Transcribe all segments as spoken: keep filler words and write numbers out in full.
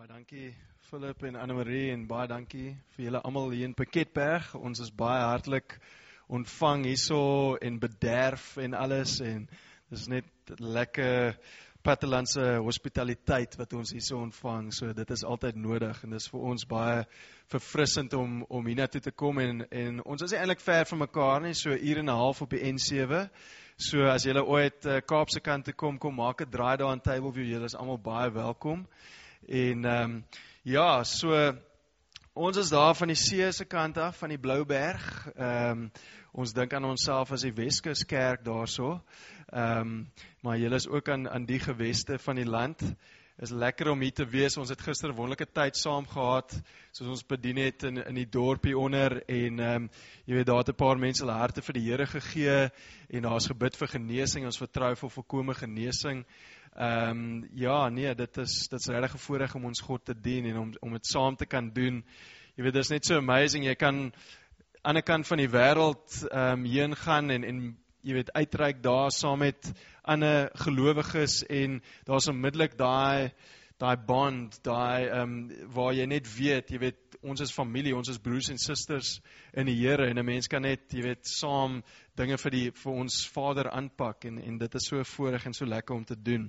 Baie dankie Philip en Annemarie en baie dankie vir julle almal hier in Piketberg. Ons is baie hartlik ontvang hierso en bederf en alles en dis net lekker plattelandse hospitaliteit wat ons hierso ontvang. So dit is altyd nodig en dis vir ons baie verfrissend om om hiernatoe te kom en en ons is eintlik ver van mekaar nie, so 'n uur en 'n half op die N sewe. So as julle ooit uh, Kaapse kant toe kom, kom maak 'n draai daar aan Tableview. Julle is almal baie welkom. En um, ja, so ons is daar van die see se kant af, van die Blouberg. Um, ons dink aan onsself as die Weskus Kerk daarso. Um, maar julle is ook aan aan die geweste van die land. Is lekker om hier te wees. Ons het gister 'n wonderlike tyd saam gehad, soos ons bedien het in in die dorpie onder en um, jy weet daar het 'n paar mense hulle harte vir die Here gegee en daar's gebid vir genesing. Ons vertrou vir volkomme genesing. Ehm um, ja, nee, dit is dit is regtig 'n voorreg om ons God te dien en om om dit saam te kan doen. Jy weet, dit is net so amazing. Jy kan aan die ander kant van die wêreld ehm um, heen gaan en en jy weet uitreik daar saam met ander gelowiges en daar's onmiddellik daai daai bond, daai ehm um, waar jy net weet, jy weet ons is familie, ons is broers en susters in die Here en 'n mens kan net, jy weet, saam dinge vir die vir ons Vader aanpak en en dit is so voorreg en so lekker om te doen.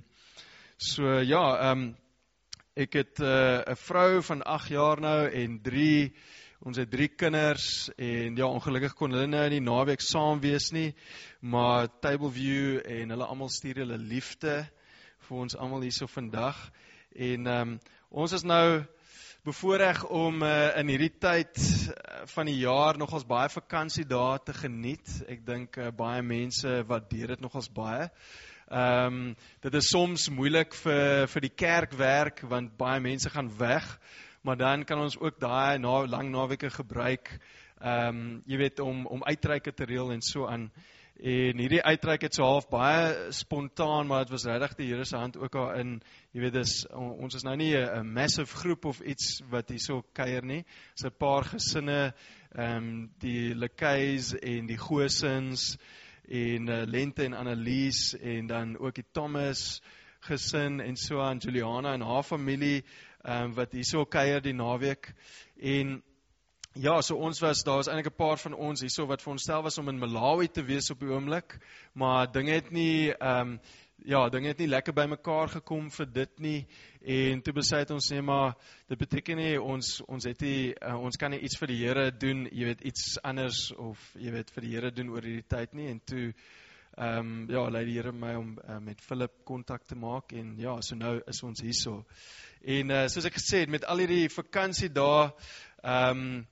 So ja, ehm um, ek het 'n uh, vrou van agt jaar nou en drie ons het drie kinders en ja, ongelukkig kon hulle nou in die naweek saam wees nie, maar Tableview en hulle almal stuur hulle liefde vir ons almal hierso vandag. En um, ons is nou bevoorreg om uh, in hierdie tyd van die jaar nogals baie vakansiedae te geniet. Ek dink uh, baie mense waardeer dit nogals baie. Ehm um, dit is soms moeilik vir vir die kerkwerk want baie mense gaan weg, maar dan kan ons ook daai na lang naweke gebruik ehm um, jy weet om om uitreike te reël en so aan. En hierdie uitreik het so half baie spontaan, maar dit was regtig die Here se hand ook daarin. Jy weet dis ons is nou nie 'n massive groep of iets wat hierso kuier nie. Dis 'n paar gesinne, ehm um, die Lekeys en die Gosens en uh, Lente en Annelies en dan ook die Thomas gesin en so aan, Juliana en haar familie um, wat hierso kuier die naweek. En ja, so ons was, daar was eintlik 'n paar van ons hierso wat vir ons stel was om in Malawi te wees op die oomblik, maar dinge het nie um, ja, dinge het nie lekker by mekaar gekom vir dit nie. En toe besluit ons nee, maar dit beteken nie ons ons het nie uh, ons kan nie iets vir die Here doen, jy weet iets anders of jy weet vir die Here doen oor hierdie tyd nie. En toe ehm um, ja, lei die Here my om uh, met Philip kontak te maak en ja, so nou is ons hierso. En uh, soos ek gesê het met al hierdie vakansiedae ehm um,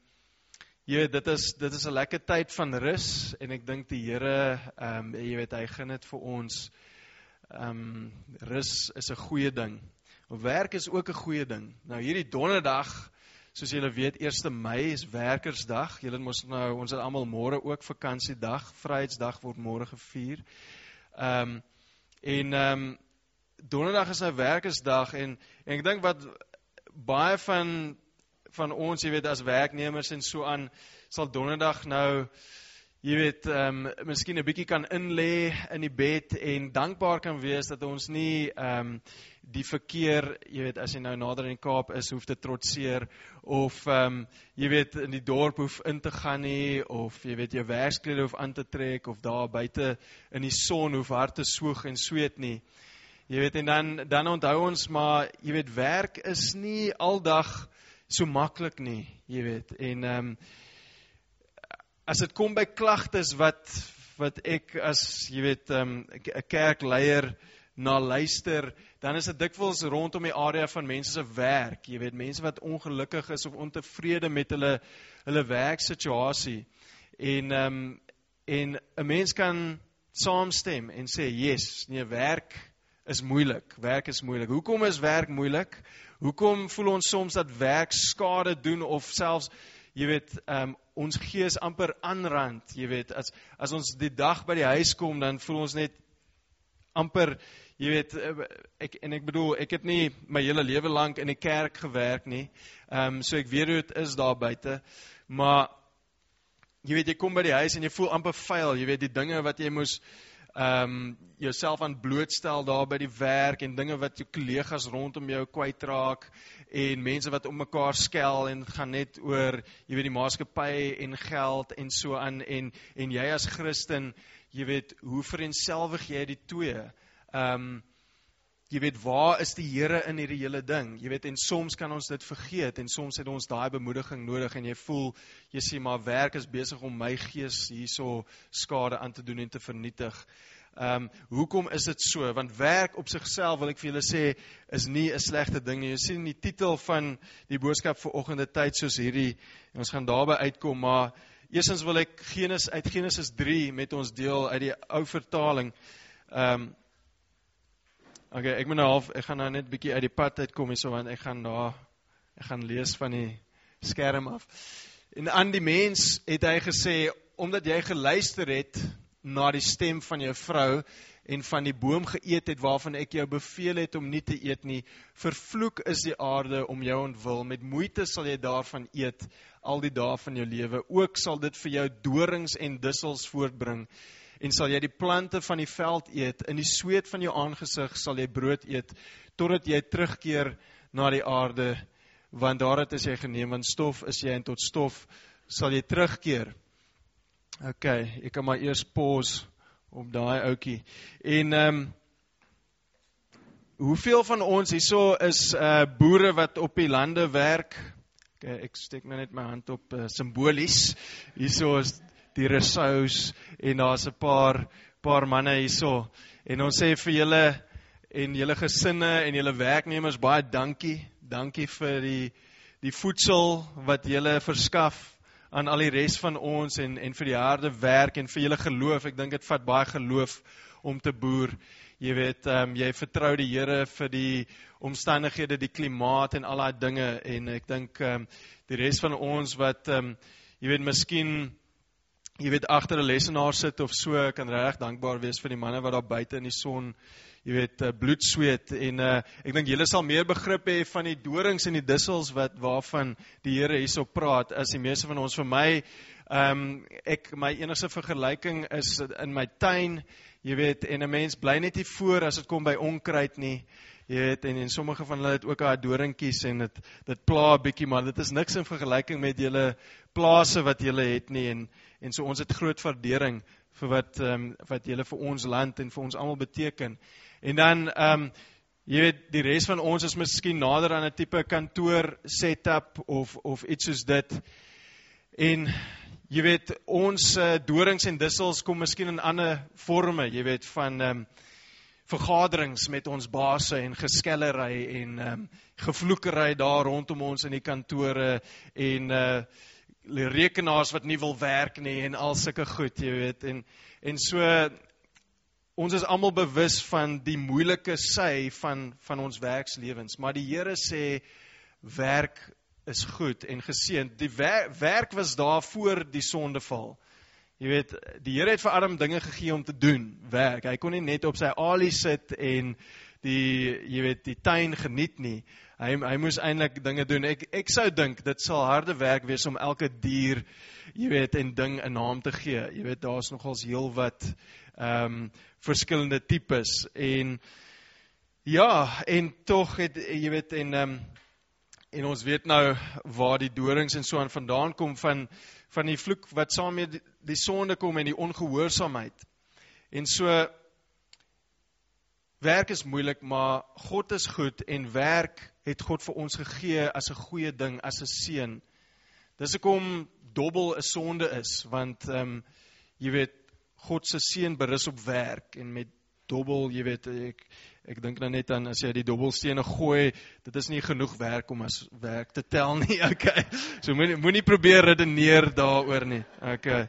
jy weet dit is dit is 'n lekker tyd van rus en ek dink die Here ehm um, jy weet hy gun dit vir ons. Ehm um, rus is 'n goeie ding. Werk is ook 'n goeie ding. Nou hierdie donderdag, soos julle weet, eerste Mei is werkersdag. Julle mos nou, ons het almal môre ook vakansiedag, Vryheidsdag word môre gevier. Ehm um, en ehm um, donderdag is nou werkersdag en, en ek dink wat baie van van ons, jy weet, as werknemers en so aan, sal donderdag nou jy weet, um, miskien 'n bietjie kan inlê in die bed en dankbaar kan wees dat ons nie um, die verkeer, jy weet, as jy nou nader in die Kaap is, hoef te trotseer of um, jy weet, in die dorp hoef in te gaan nie of jy weet, jou werksklere hoef aan te trek of daar buite in die son hoef hard te swoeg en sweet nie. Jy weet, en dan dan onthou ons maar, jy weet, werk is nie aldag so maklik nie, jy weet. En um, as dit kom by klagtes wat wat ek as jy weet 'n um, kerkleier na luister, dan is dit dikwels rondom die area van mense se werk, jy weet, mense wat ongelukkig is of ontevrede met hulle hulle werksituasie. En um, en 'n mens kan saamstem en sê, "Yes, nee, werk is moeilik. Werk is moeilik." Hoekom is werk moeilik? Hoekom voel ons soms dat werk skade doen of selfs jy weet, um, ons gees amper aanrand, jy weet, as as ons die dag by die huis kom, dan voel ons net amper, jy weet, ek en ek bedoel, ek het nie my hele lewe lank in die kerk gewerk nie. Ehm um, so ek weet hoe dit is daar buite, maar jy weet, jy kom by die huis en jy voel amper vuil, jy weet, die dinge wat jy moes um, jouself aan blootstel daar by die werk en dinge wat jou kollegas rondom jou kwytraak en mense wat om mekaar skel en het gaan net oor, jy weet, die maatskappy en geld en so aan en, en jy as Christen, jy weet, hoe vereenselwig jy die twee? Um, jy weet, waar is die Here in hierdie hele ding? Jy weet, en soms kan ons dit vergeet en soms het ons daai bemoediging nodig en jy voel, jy sê, maar werk is besig om my gees hierso skade aan te doen en te vernietig. Um, hoekom is dit so? Want werk op sigself, wil ek vir julle sê, is nie 'n slegte ding nie. Jy sien die titel van die boodskap vir oggende tyd soos hierdie, en ons gaan daarby uitkom, maar eerstens wil ek Genesis, uit Genesis drie met ons deel uit die ou vertaling. Um, Ok, ek moet nou half, ek gaan nou net bietjie uit die pad uitkom hierso, want ek gaan daar, ek gaan lees van die skerm af. En aan die mens het hy gesê, omdat jy geluister het na die stem van jou vrou en van die boom geëet het waarvan ek jou beveel het om nie te eet nie, vervloek is die aarde om jou ontwil, met moeite sal jy daarvan eet al die dae van jou lewe, ook sal dit vir jou dorings en dussels voortbring, en sal jy die plante van die veld eet, in die sweet van jou aangesig sal jy brood eet, totdat jy terugkeer na die aarde, want daaruit is jy geneem, want stof is jy en tot stof sal jy terugkeer. Ok, ek kan maar eers pause op daai oukie. En um, hoeveel van ons hierso is uh, boere wat op die lande werk? Ok, ek steek nou net my hand op uh, symbolies. Hierso is die resous en daar's 'n paar paar manne hierso. En ons sê vir julle en julle gesinne en julle werknemers baie dankie. Dankie vir die die voedsel wat julle verskaf aan al die res van ons en en vir die harde werk en vir julle geloof. Ek dink dit vat baie geloof om te boer. Jy weet, um, jy vertrou die Here vir die omstandighede, die klimaat en al daai dinge en ek dink um, die res van ons wat um, jy weet, miskien jy weet, agter 'n lesenaar sit of so, kan reg dankbaar wees vir die manne wat daar buite in die son, jy weet, bloed sweet, en uh, ek dink julle sal meer begrip hê van die dorings en die dussels wat, waarvan die Here hierso praat, as die meeste van ons. Vir my, um, ek, my enigste vergelyking is in my tuin, jy weet, en 'n mens bly net nie voor as dit kom by onkruid nie, jy weet, en, en sommige van hulle het ook daai doringkies en dit, dit pla 'n bietjie, maar dit is niks in vergelyking met julle plase wat julle het nie, en, en so ons het groot waardering vir wat, um, wat julle vir ons land en vir ons almal beteken. En dan, um, jy weet, die res van ons is miskien nader aan 'n tipe kantoor setup of, of iets soos dit. En jy weet, ons uh, dorings en dussels kom miskien in ander forme, jy weet, van um, vergaderings met ons baase en geskellery en um, gevloekery daar rondom ons in die kantore en uh, rekenaars wat nie wil werk nie en al sulke goed, jy weet. En, en so, ons is almal bewus van die moeilike sy van, van ons werkslewens, maar die Here sê, werk is goed en geseënd. Die wer, werk was daar voor die sondeval. Jy weet, die Here het vir Adam dinge gegee om te doen, werk. Hy kon nie net op sy alie sit en die, jy weet, die tuin geniet nie. Hy, hy moes eintlik dinge doen. Ek, ek sou dink, dit sal harde werk wees om elke dier, jy weet, en ding 'n naam te gee. Jy weet, daar is nogals heel wat um, verskillende tipes. En ja, en tog het, jy weet, en, um, en ons weet nou waar die dorings en so aan vandaan kom van, van die vloek wat saam met die, die sonde kom en die ongehoorsaamheid. En so, werk is moeilik, maar God is goed en werk het God vir ons gegee as 'n goeie ding, as 'n seën. Dis hoekom dobbel 'n sonde is, want um, jy weet, God se seën berus op werk en met dobbel, jy weet, ek, ek dink nou net aan as jy die dobbelstene gooi, dit is nie genoeg werk om as werk te tel nie, okay. So moenie moenie probeer redeneer daaroor nie, okay.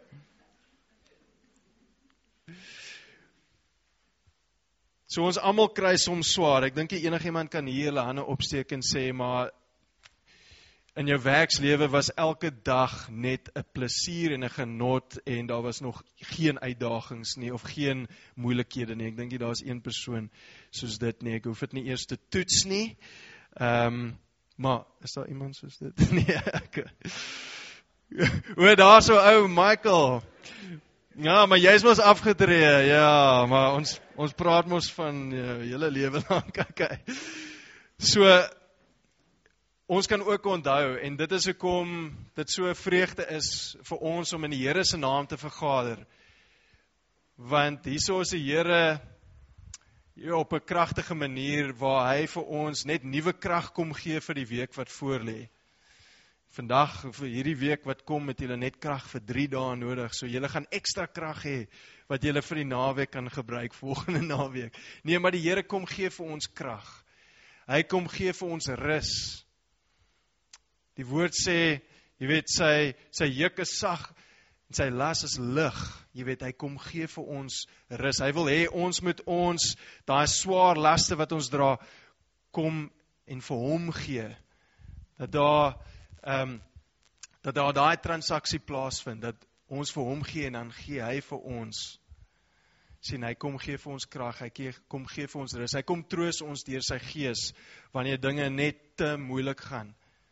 So ons almal kry soms swaar. Ek dink enigiemand kan hier hulle hande opsteek en sê, maar in jou werkslewe was elke dag net 'n plesier en 'n genot en daar was nog geen uitdagings nie of geen moeilikhede nie. Ek dink daar is een persoon soos dit nie. Ek hoef dit nie eers te toets nie. Ehm, um, maar is daar iemand soos dit? Nee, ek. O, daar so ou Michael. Ja, maar jy's mos afgetree, ja, maar ons ons praat mos van jou hele lewe lank, okay. So, ons kan ook onthou, en dit is hoekom dit so 'n vreugde is vir ons om in die Here se naam te vergader. Want hierso is die Here ja, op 'n kragtige manier waar hy vir ons net nuwe krag kom gee vir die week wat voorlê. Vandag, vir hierdie week wat kom, het julle net krag vir drie dae nodig, so julle gaan ekstra krag hê, wat julle vir die naweek kan gebruik, volgende naweek. Nee, maar die Here kom gee vir ons krag. Hy kom gee vir ons rus. Die woord sê, jy weet, sy, sy juk is sag, en sy las is lig. Jy weet, hy kom gee vir ons rus. Hy wil hê ons moet ons, daai swaar laste wat ons dra, kom en vir hom gee. Dat daar Um, dat daar daai transaksie plaasvind, dat ons vir hom gee en dan gee hy vir ons. Sien, hy kom gee vir ons krag, hy gee, kom gee vir ons rus, hy kom troos ons deur sy gees, wanneer dinge net te moeilik gaan.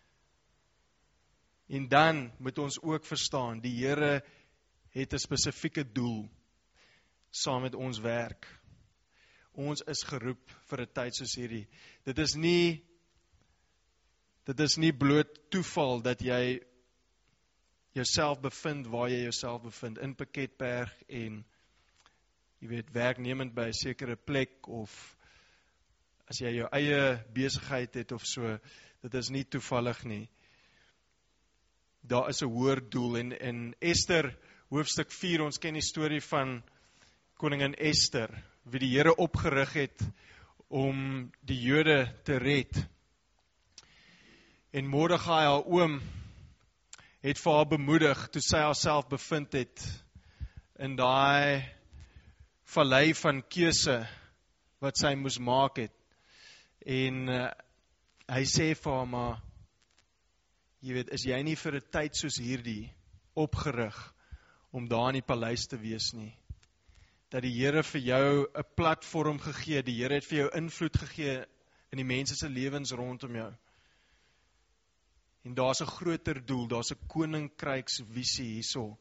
En dan moet ons ook verstaan, die Here het 'n spesifieke doel, saam met ons werk. Ons is geroep vir 'n tyd soos hierdie. Dit is nie Dit is nie bloot toeval dat jy jouself bevind waar jy jouself bevind, in Piketberg en jy weet, werknemend by 'n sekere plek, of as jy jou eie besigheid het of so, dit is nie toevallig nie. Daar is 'n hoër doel, en, en Ester, hoofstuk vier, ons ken die storie van koningin Ester, wie die Here opgerig het om die Jode te red. En Mordegai, haar oom, het vir haar bemoedig, toe sy haarself bevind het, in daai vallei van keuse, wat sy moes maak het. En uh, hy sê vir haar, maar, jy weet, is jy nie vir 'n tyd soos hierdie, opgerig, om daar in die paleis te wees nie? Dat die Here vir jou 'n platform gegee, die Here het vir jou invloed gegee, in die mense se lewens rondom jou. En daar's 'n groter doel, daar's 'n koninkryksvisie hierso.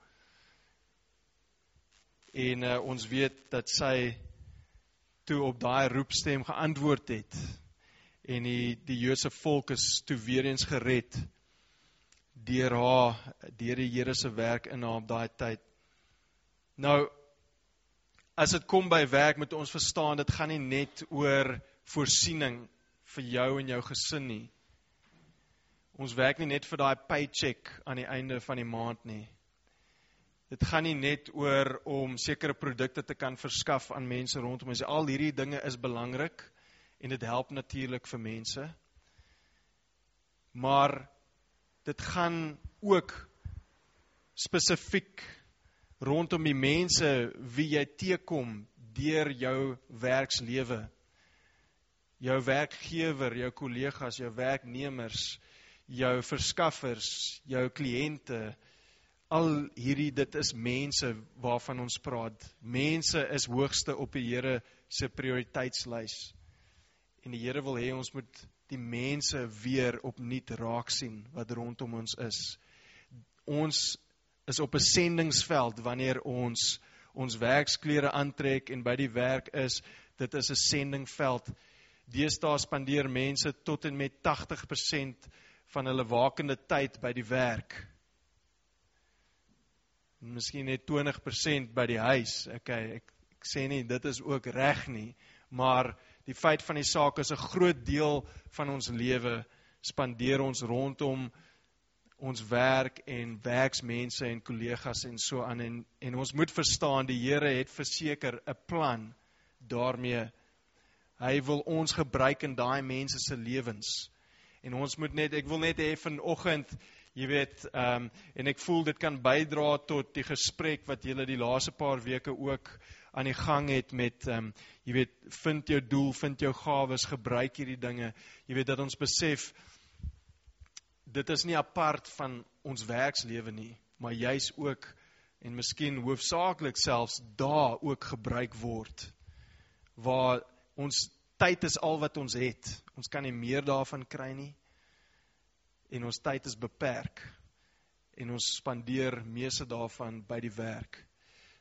En uh, ons weet dat sy toe op daai roepstem geantwoord het. En die, die Joodse volk is toe weer eens gered deur haar, deur die Here se werk in haar op daai tyd. Nou, as dit kom by werk, moet ons verstaan, dit gaan nie net oor voorsiening vir jou en jou gesin nie. Ons werk nie net vir daai paycheck aan die einde van die maand nie. Dit gaan nie net oor om sekere produkte te kan verskaf aan mense rondom ons. Al hierdie dinge is belangrik en dit help natuurlik vir mense. Maar dit gaan ook spesifiek rondom die mense wie jy teekom deur jou werkslewe. Jou werkgewer, jou kollegas, jou werknemers, jou verskaffers, jou kliënte, al hierdie, dit is mense waarvan ons praat. Mense is hoogste op die Here se prioriteitslys. En die Here wil hê ons moet die mense weer opnuut raak sien wat rondom ons is. Ons is op 'n sendingsveld wanneer ons ons werksklere aantrek en by die werk is. Dit is 'n sendingveld. Deesdae spandeer mense tot en met tagtig persent van hulle wakende tyd by die werk. Miskien net twintig persent by die huis. Okay, ek, ek sê nie, dit is ook reg nie, maar die feit van die saak is 'n groot deel van ons lewe spandeer ons rondom ons werk en werksmense en kollegas en so aan. En, en ons moet verstaan, die Here het verseker 'n plan daarmee. Hy wil ons gebruik in daai mense se lewens. En ons moet net, ek wil net hê vanoggend, jy weet, um, en ek voel dit kan bydra tot die gesprek wat julle die laaste paar weke ook aan die gang het met, um, jy weet, vind jou doel, vind jou gawes, gebruik hierdie dinge. Jy weet, dat ons besef, dit is nie apart van ons werkslewe nie, maar juis ook, en miskien hoofsaaklik selfs, daar ook gebruik word, waar ons tyd is al wat ons het, ons kan nie meer daarvan kry nie, en ons tyd is beperk, en ons spandeer meeste daarvan by die werk.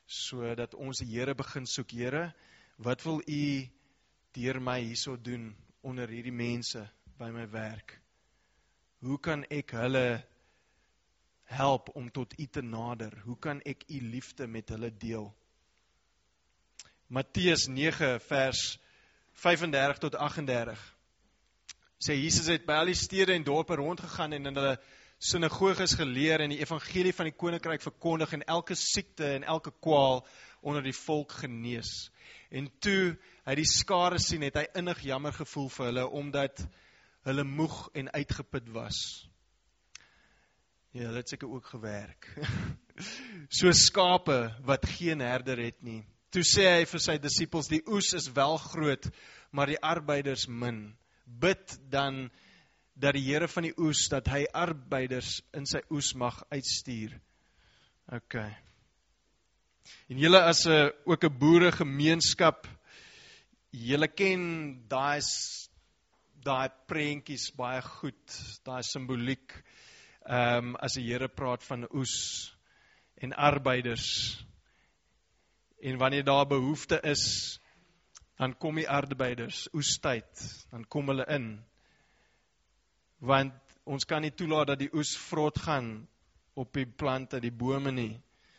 sodat ons die Here begin soek. Here, wat wil U deur my hierso doen onder hierdie mense by my werk? Hoe kan ek hulle help om tot U te nader? Hoe kan ek U liefde met hulle deel? Matteus nege vers vyf-en-dertig tot agt en dertig sê Jesus het by al die stede en dorpe rondgegaan en in hulle sinagoges geleer en die evangelie van die koninkryk verkondig en elke siekte en elke kwaal onder die volk genees. En toe hy die skare sien, het hy innig jammer gevoel vir hulle, omdat hulle moeg en uitgeput was. Ja, hulle het seker ook gewerk. So skape wat geen herder het nie. Toe sê hy vir sy disippels, die oes is wel groot, maar die arbeiders min. Bid dan dat die Here van die oes, dat hy arbeiders in sy oes mag uitstuur. Ok. En julle as a, ook 'n boeregemeenskap, julle ken daai daai prentjies baie goed, daai simboliek, um, as die Here praat van oes en arbeiders. En wanneer daar behoefte is, dan kom die arbeiders, oestyd, dan kom hulle in. Want ons kan nie toelaat dat die oes vrot gaan op die plante, die bome nie.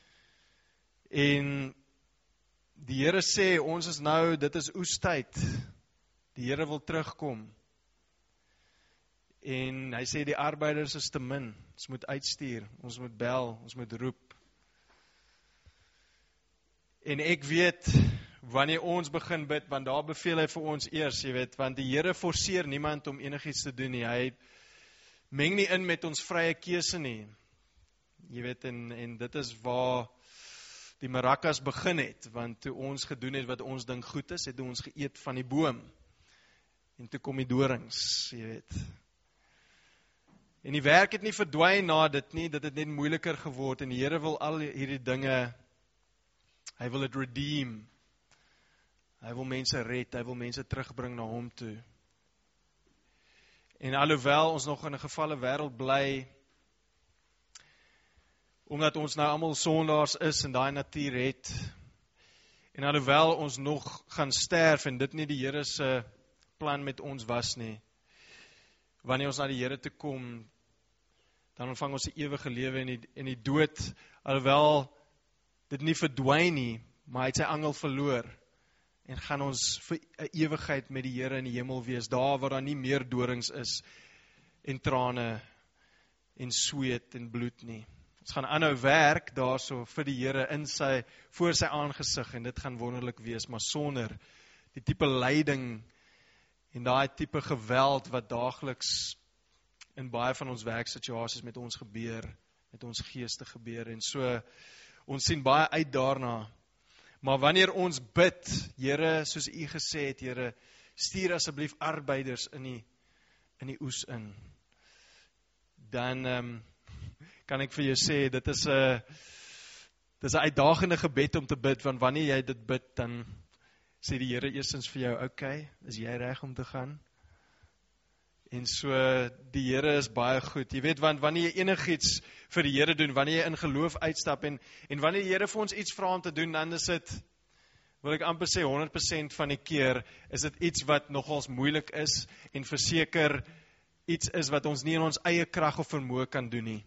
En die Here sê, ons is nou, dit is oestyd. Die Here wil terugkom. En hy sê, die arbeiders is te min. Ons moet uitstuur, ons moet bel, ons moet roep. En ek weet, wanneer ons begin bid, want daar beveel hy vir ons eers, jy weet, want die Here forceer niemand om enigiets te doen nie. Hy meng nie in met ons vrye keuse nie. Jy weet, en, en dit is waar die mirakas begin het, want toe ons gedoen het wat ons dink goed is, het ons geëet van die boom. En toe kom die dorings, jy weet. En die werk het nie verdwyn na dit nie, dit het net moeiliker geword, en die Here wil al hierdie dinge, hy wil het redeem. Hy wil mense red, hy wil mense terugbring na hom toe. En alhoewel ons nog in 'n gevalle wêreld bly, omdat ons nou almal sondaars is en daai natuur het, en alhoewel ons nog gaan sterf en dit nie die Here se plan met ons was nie, wanneer ons na die Here toe kom, dan ontvang ons die ewige lewe en die, en die dood, alhoewel dit nie verdwyn nie, maar hy het sy angel verloor, en gaan ons vir 'n ewigheid met die Here in die hemel wees, daar waar daar nie meer dorings is, en trane, en sweet, en bloed nie. Ons gaan aanhou werk daarso vir die Here in sy, voor sy aangesig, en dit gaan wonderlik wees, maar sonder die tipe lyding, en daai tipe geweld, wat daagliks in baie van ons werksituasies met ons gebeur, met ons geeste gebeur, en so, ons sien baie uit daarna. Maar wanneer ons bid, Here, soos U gesê het, Here, stuur asseblief arbeiders in die, in die oes in, dan um, kan ek vir jou sê, dit is 'n dit is 'n uitdagende gebed om te bid, want wanneer jy dit bid, dan sê die Here eerstens vir jou, okay, is jy reg om te gaan? En so, die Here is baie goed. Jy weet, want wanneer jy enigiets vir die Here doen, wanneer jy in geloof uitstap, en, en wanneer die Here vir ons iets vra om te doen, dan is dit, wil ek amper sê, honderd persent van die keer, is dit iets wat nogals moeilik is, en verseker iets is wat ons nie in ons eie krag of vermoë kan doen nie.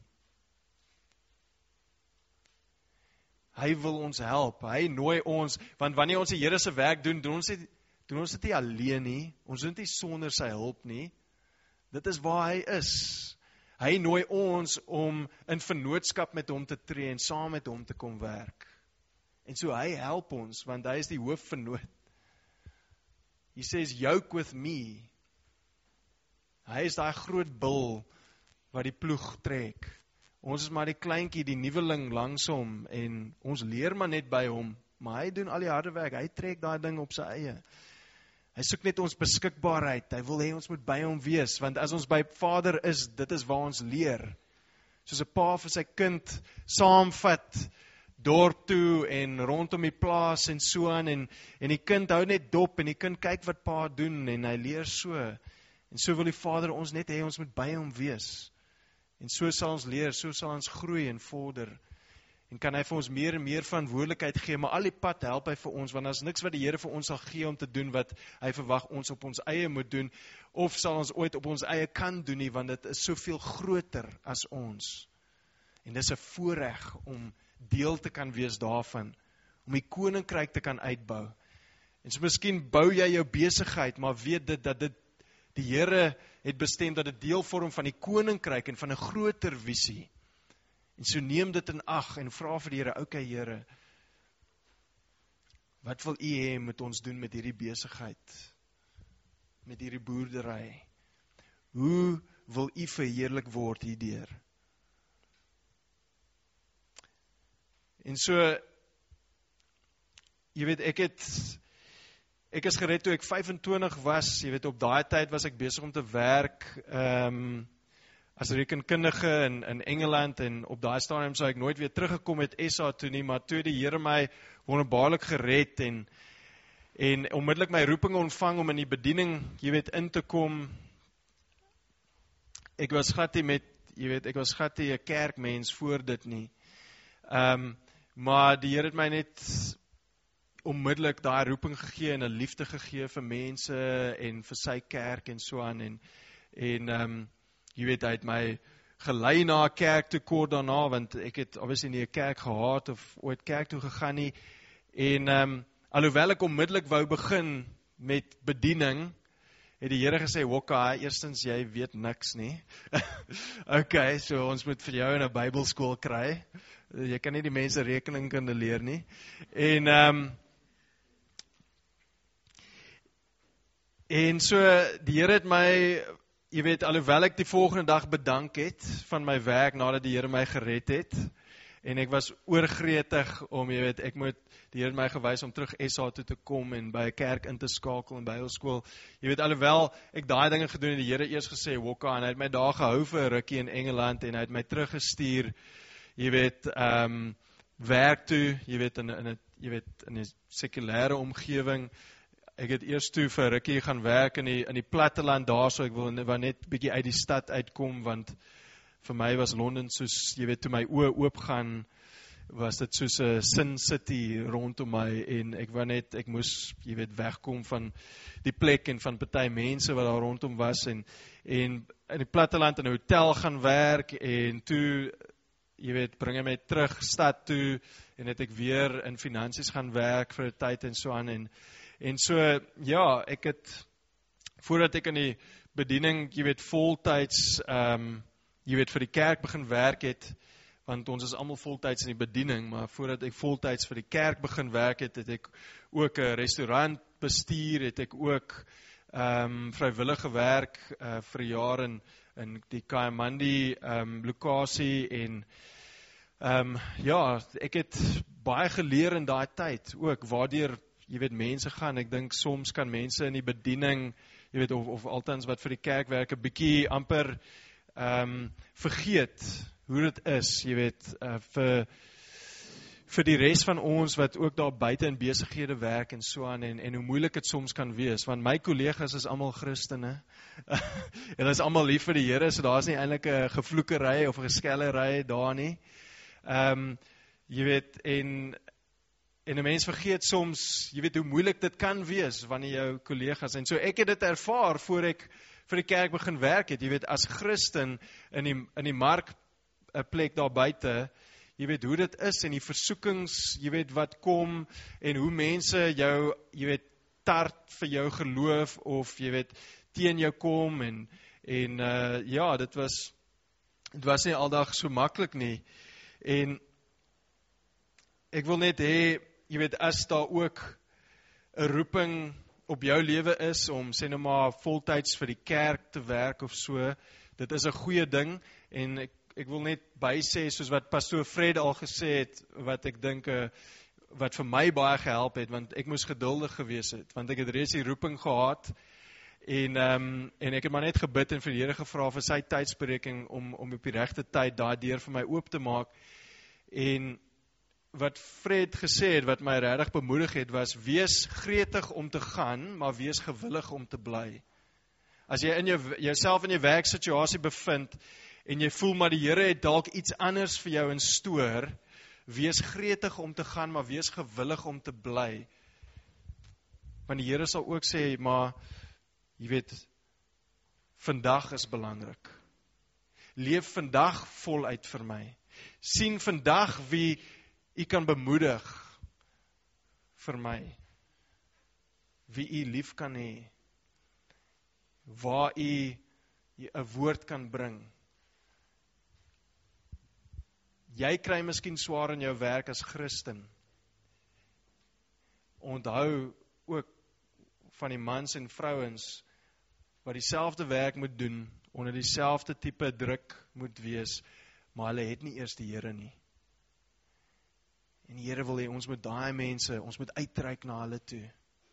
Hy wil ons help, hy nooi ons, want wanneer ons die Here se werk doen, doen ons dit, doen ons dit nie alleen nie, ons doen dit nie sonder sy hulp nie. Dit is waar hy is. Hy nooi ons om in vennootskap met hom te tree en saam met hom te kom werk. En so hy help ons, want hy is die hoofvennoot. He says, yoke with me. Hy is daai groot bil wat die ploeg trek. Ons is maar die kleintjie, die nuweling langs hom, en ons leer maar net by hom, maar hy doen al die harde werk, hy trek daai ding op sy eie. Hy soek net ons beskikbaarheid, hy wil hê ons moet by hom wees, want as ons by Vader is, dit is waar ons leer. Soos 'n pa vir sy kind saamvat, dorp toe en rondom die plaas en so aan, en, en die kind hou net dop, en die kind kyk wat pa doen, en hy leer so. En so wil die Vader ons net hê, ons moet by hom wees. En so sal ons leer, so sal ons groei en vorder. En kan hy vir ons meer en meer verantwoordelikheid gee, maar al die pad help hy vir ons, want daar is niks wat die Here vir ons sal gee om te doen, wat hy verwag ons op ons eie moet doen, of sal ons ooit op ons eie kan doen nie, want dit is soveel groter as ons. En dis 'n voorreg om deel te kan wees daarvan, om die koninkryk te kan uitbou. En so miskien bou jy jou besigheid, maar weet dit, dat dit, die Here het bestem, dat dit deel vorm van die koninkryk, en van 'n groter visie. En so neem dit in ag, en vra vir die Here, okay Here, wat wil U hê moet ons doen met hierdie besigheid, met hierdie boerdery? Hoe wil U verheerlik word hierdeur? En so, jy weet, ek het, ek is gered toe ek vyfentwintig was, jy weet, op daai tyd was ek besig om te werk, um, as rekenkundige in, in Engeland, en op daai stadium sou ek nooit weer teruggekom het S A toe nie, maar toe die Here my wonderbaarlik gered, en, en onmiddellik my roeping ontvang om in die bediening, jy weet, in te kom. Ek was glad nie met, jy weet, ek was glad nie 'n kerkmens voor dit nie. Um, maar die Here het my net onmiddellik daai roeping gegee, en 'n liefde gegee vir mense, en vir sy kerk, en so aan, en, en um, jy weet, hy het my gelei na 'n kerk toe kort daarna, want ek het obviously nie 'n kerk gehad, of ooit kerk toe gegaan nie, en um, alhoewel ek onmiddellik wou begin met bediening, het die Here gesê, Wokka, eerstens, jy weet niks nie. Okay, so ons moet vir jou in 'n Bybelskool kry, jy kan nie die mense rekeningkunde leer nie, en, um, en so, die Here het my, jy weet, alhoewel ek die volgende dag bedank het van my werk nadat die Here my gered het, en ek was oorgretig om, jy weet, ek moet, die Here my gewys om terug S A toe te kom, en by 'n kerk in te skakel, en Bybelskool, jy weet, alhoewel ek daai dinge gedoen het, die Here eers gesê, Wokka, en hy het my daar gehou vir 'n rukkie in Engeland, en hy het my teruggestuur, jy weet, um, werk toe, jy weet, in 'n, jy weet, in 'n sekulêre omgewing. Ek het eers toe vir rukkie gaan werk in die, in die platteland daar, so ek wil net bietjie uit die stad uitkom, want vir my was Londen soos, jy weet, toe my oë oop gaan, was dit soos 'n sin city rondom my, en ek wou net, ek moes, jy weet, wegkom van die plek, en van party mense wat daar rondom was, en, en in die platteland in 'n hotel gaan werk, en toe, jy weet, bring hy my terug stad toe, en het ek weer in finansies gaan werk vir 'n tyd, en so aan, en En so, ja, ek het, voordat ek in die bediening, jy weet, voltyds, um, jy weet, vir die kerk begin werk het, want ons is almal voltyds in die bediening, maar voordat ek voltyds vir die kerk begin werk het, het ek ook 'n restaurant bestuur, het ek ook um, vrywillige werk uh, vir 'n jaar in, in die Kayamandi um, lokasie, en um, ja, ek het baie geleer in daai tyd, ook waardeur, jy weet, mense gaan, ek dink soms kan mense in die bediening, jy weet, of, of altens wat vir die kerk werk, 'n bietjie amper um, vergeet hoe dit is, jy weet, uh, vir, vir die res van ons wat ook daar buite in besighede werk en so aan, en, en hoe moeilik dit soms kan wees, want my kollegas is almal Christene, en hulle is almal lief vir die Here, so daar is nie eintlik 'n gevloekery of 'n geskellery daar nie, um, jy weet, en En 'n mens vergeet soms, jy weet, hoe moeilik dit kan wees wanneer jou kollegas, en so ek het dit ervaar voor ek vir die kerk begin werk het, jy weet, as Christen in die, in die markplek daar buite, jy weet, hoe dit is, en die versoekings, jy weet, wat kom, en hoe mense jou, jy weet, tart vir jou geloof, of jy weet, teen jou kom, en, en uh, ja, dit was, dit was nie aldag so maklik nie, en ek wil net hê, jy weet, as daar ook 'n roeping op jou lewe is, om sê nou maar voltyds vir die kerk te werk of so, dit is 'n goeie ding, en ek, ek wil net bysê, soos wat pastoor Fred al gesê het, wat ek dink, uh, wat vir my baie gehelp het, want ek moes geduldig gewees het, want ek het reeds die roeping gehad, en, um, en ek het maar net gebid en vir die Here gevra vir sy tydsberekening, om, om op die regte tyd daai deur vir my oop te maak, en wat Fred gesê het, wat my regtig bemoedig het, was, wees gretig om te gaan, maar wees gewillig om te bly. As jy in jou, jouself in jou werksituasie bevind, en jy voel, maar die Here het dalk iets anders vir jou in stoor, wees gretig om te gaan, maar wees gewillig om te bly. Want die Here sal ook sê, maar, jy weet, vandag is belangrik. Leef vandag voluit vir my. Sien vandag wie u kan bemoedig vir my. Wie u lief kan hê. Waar u 'n woord kan bring. Jy kry miskien swaar in jou werk as Christen. Onthou ook van die mans en vrouens wat dieselfde werk moet doen, onder dieselfde tipe druk moet wees, maar hulle het nie eers die Here nie. En die Here wil hê ons moet daai mense, ons moet uitreik na hulle toe.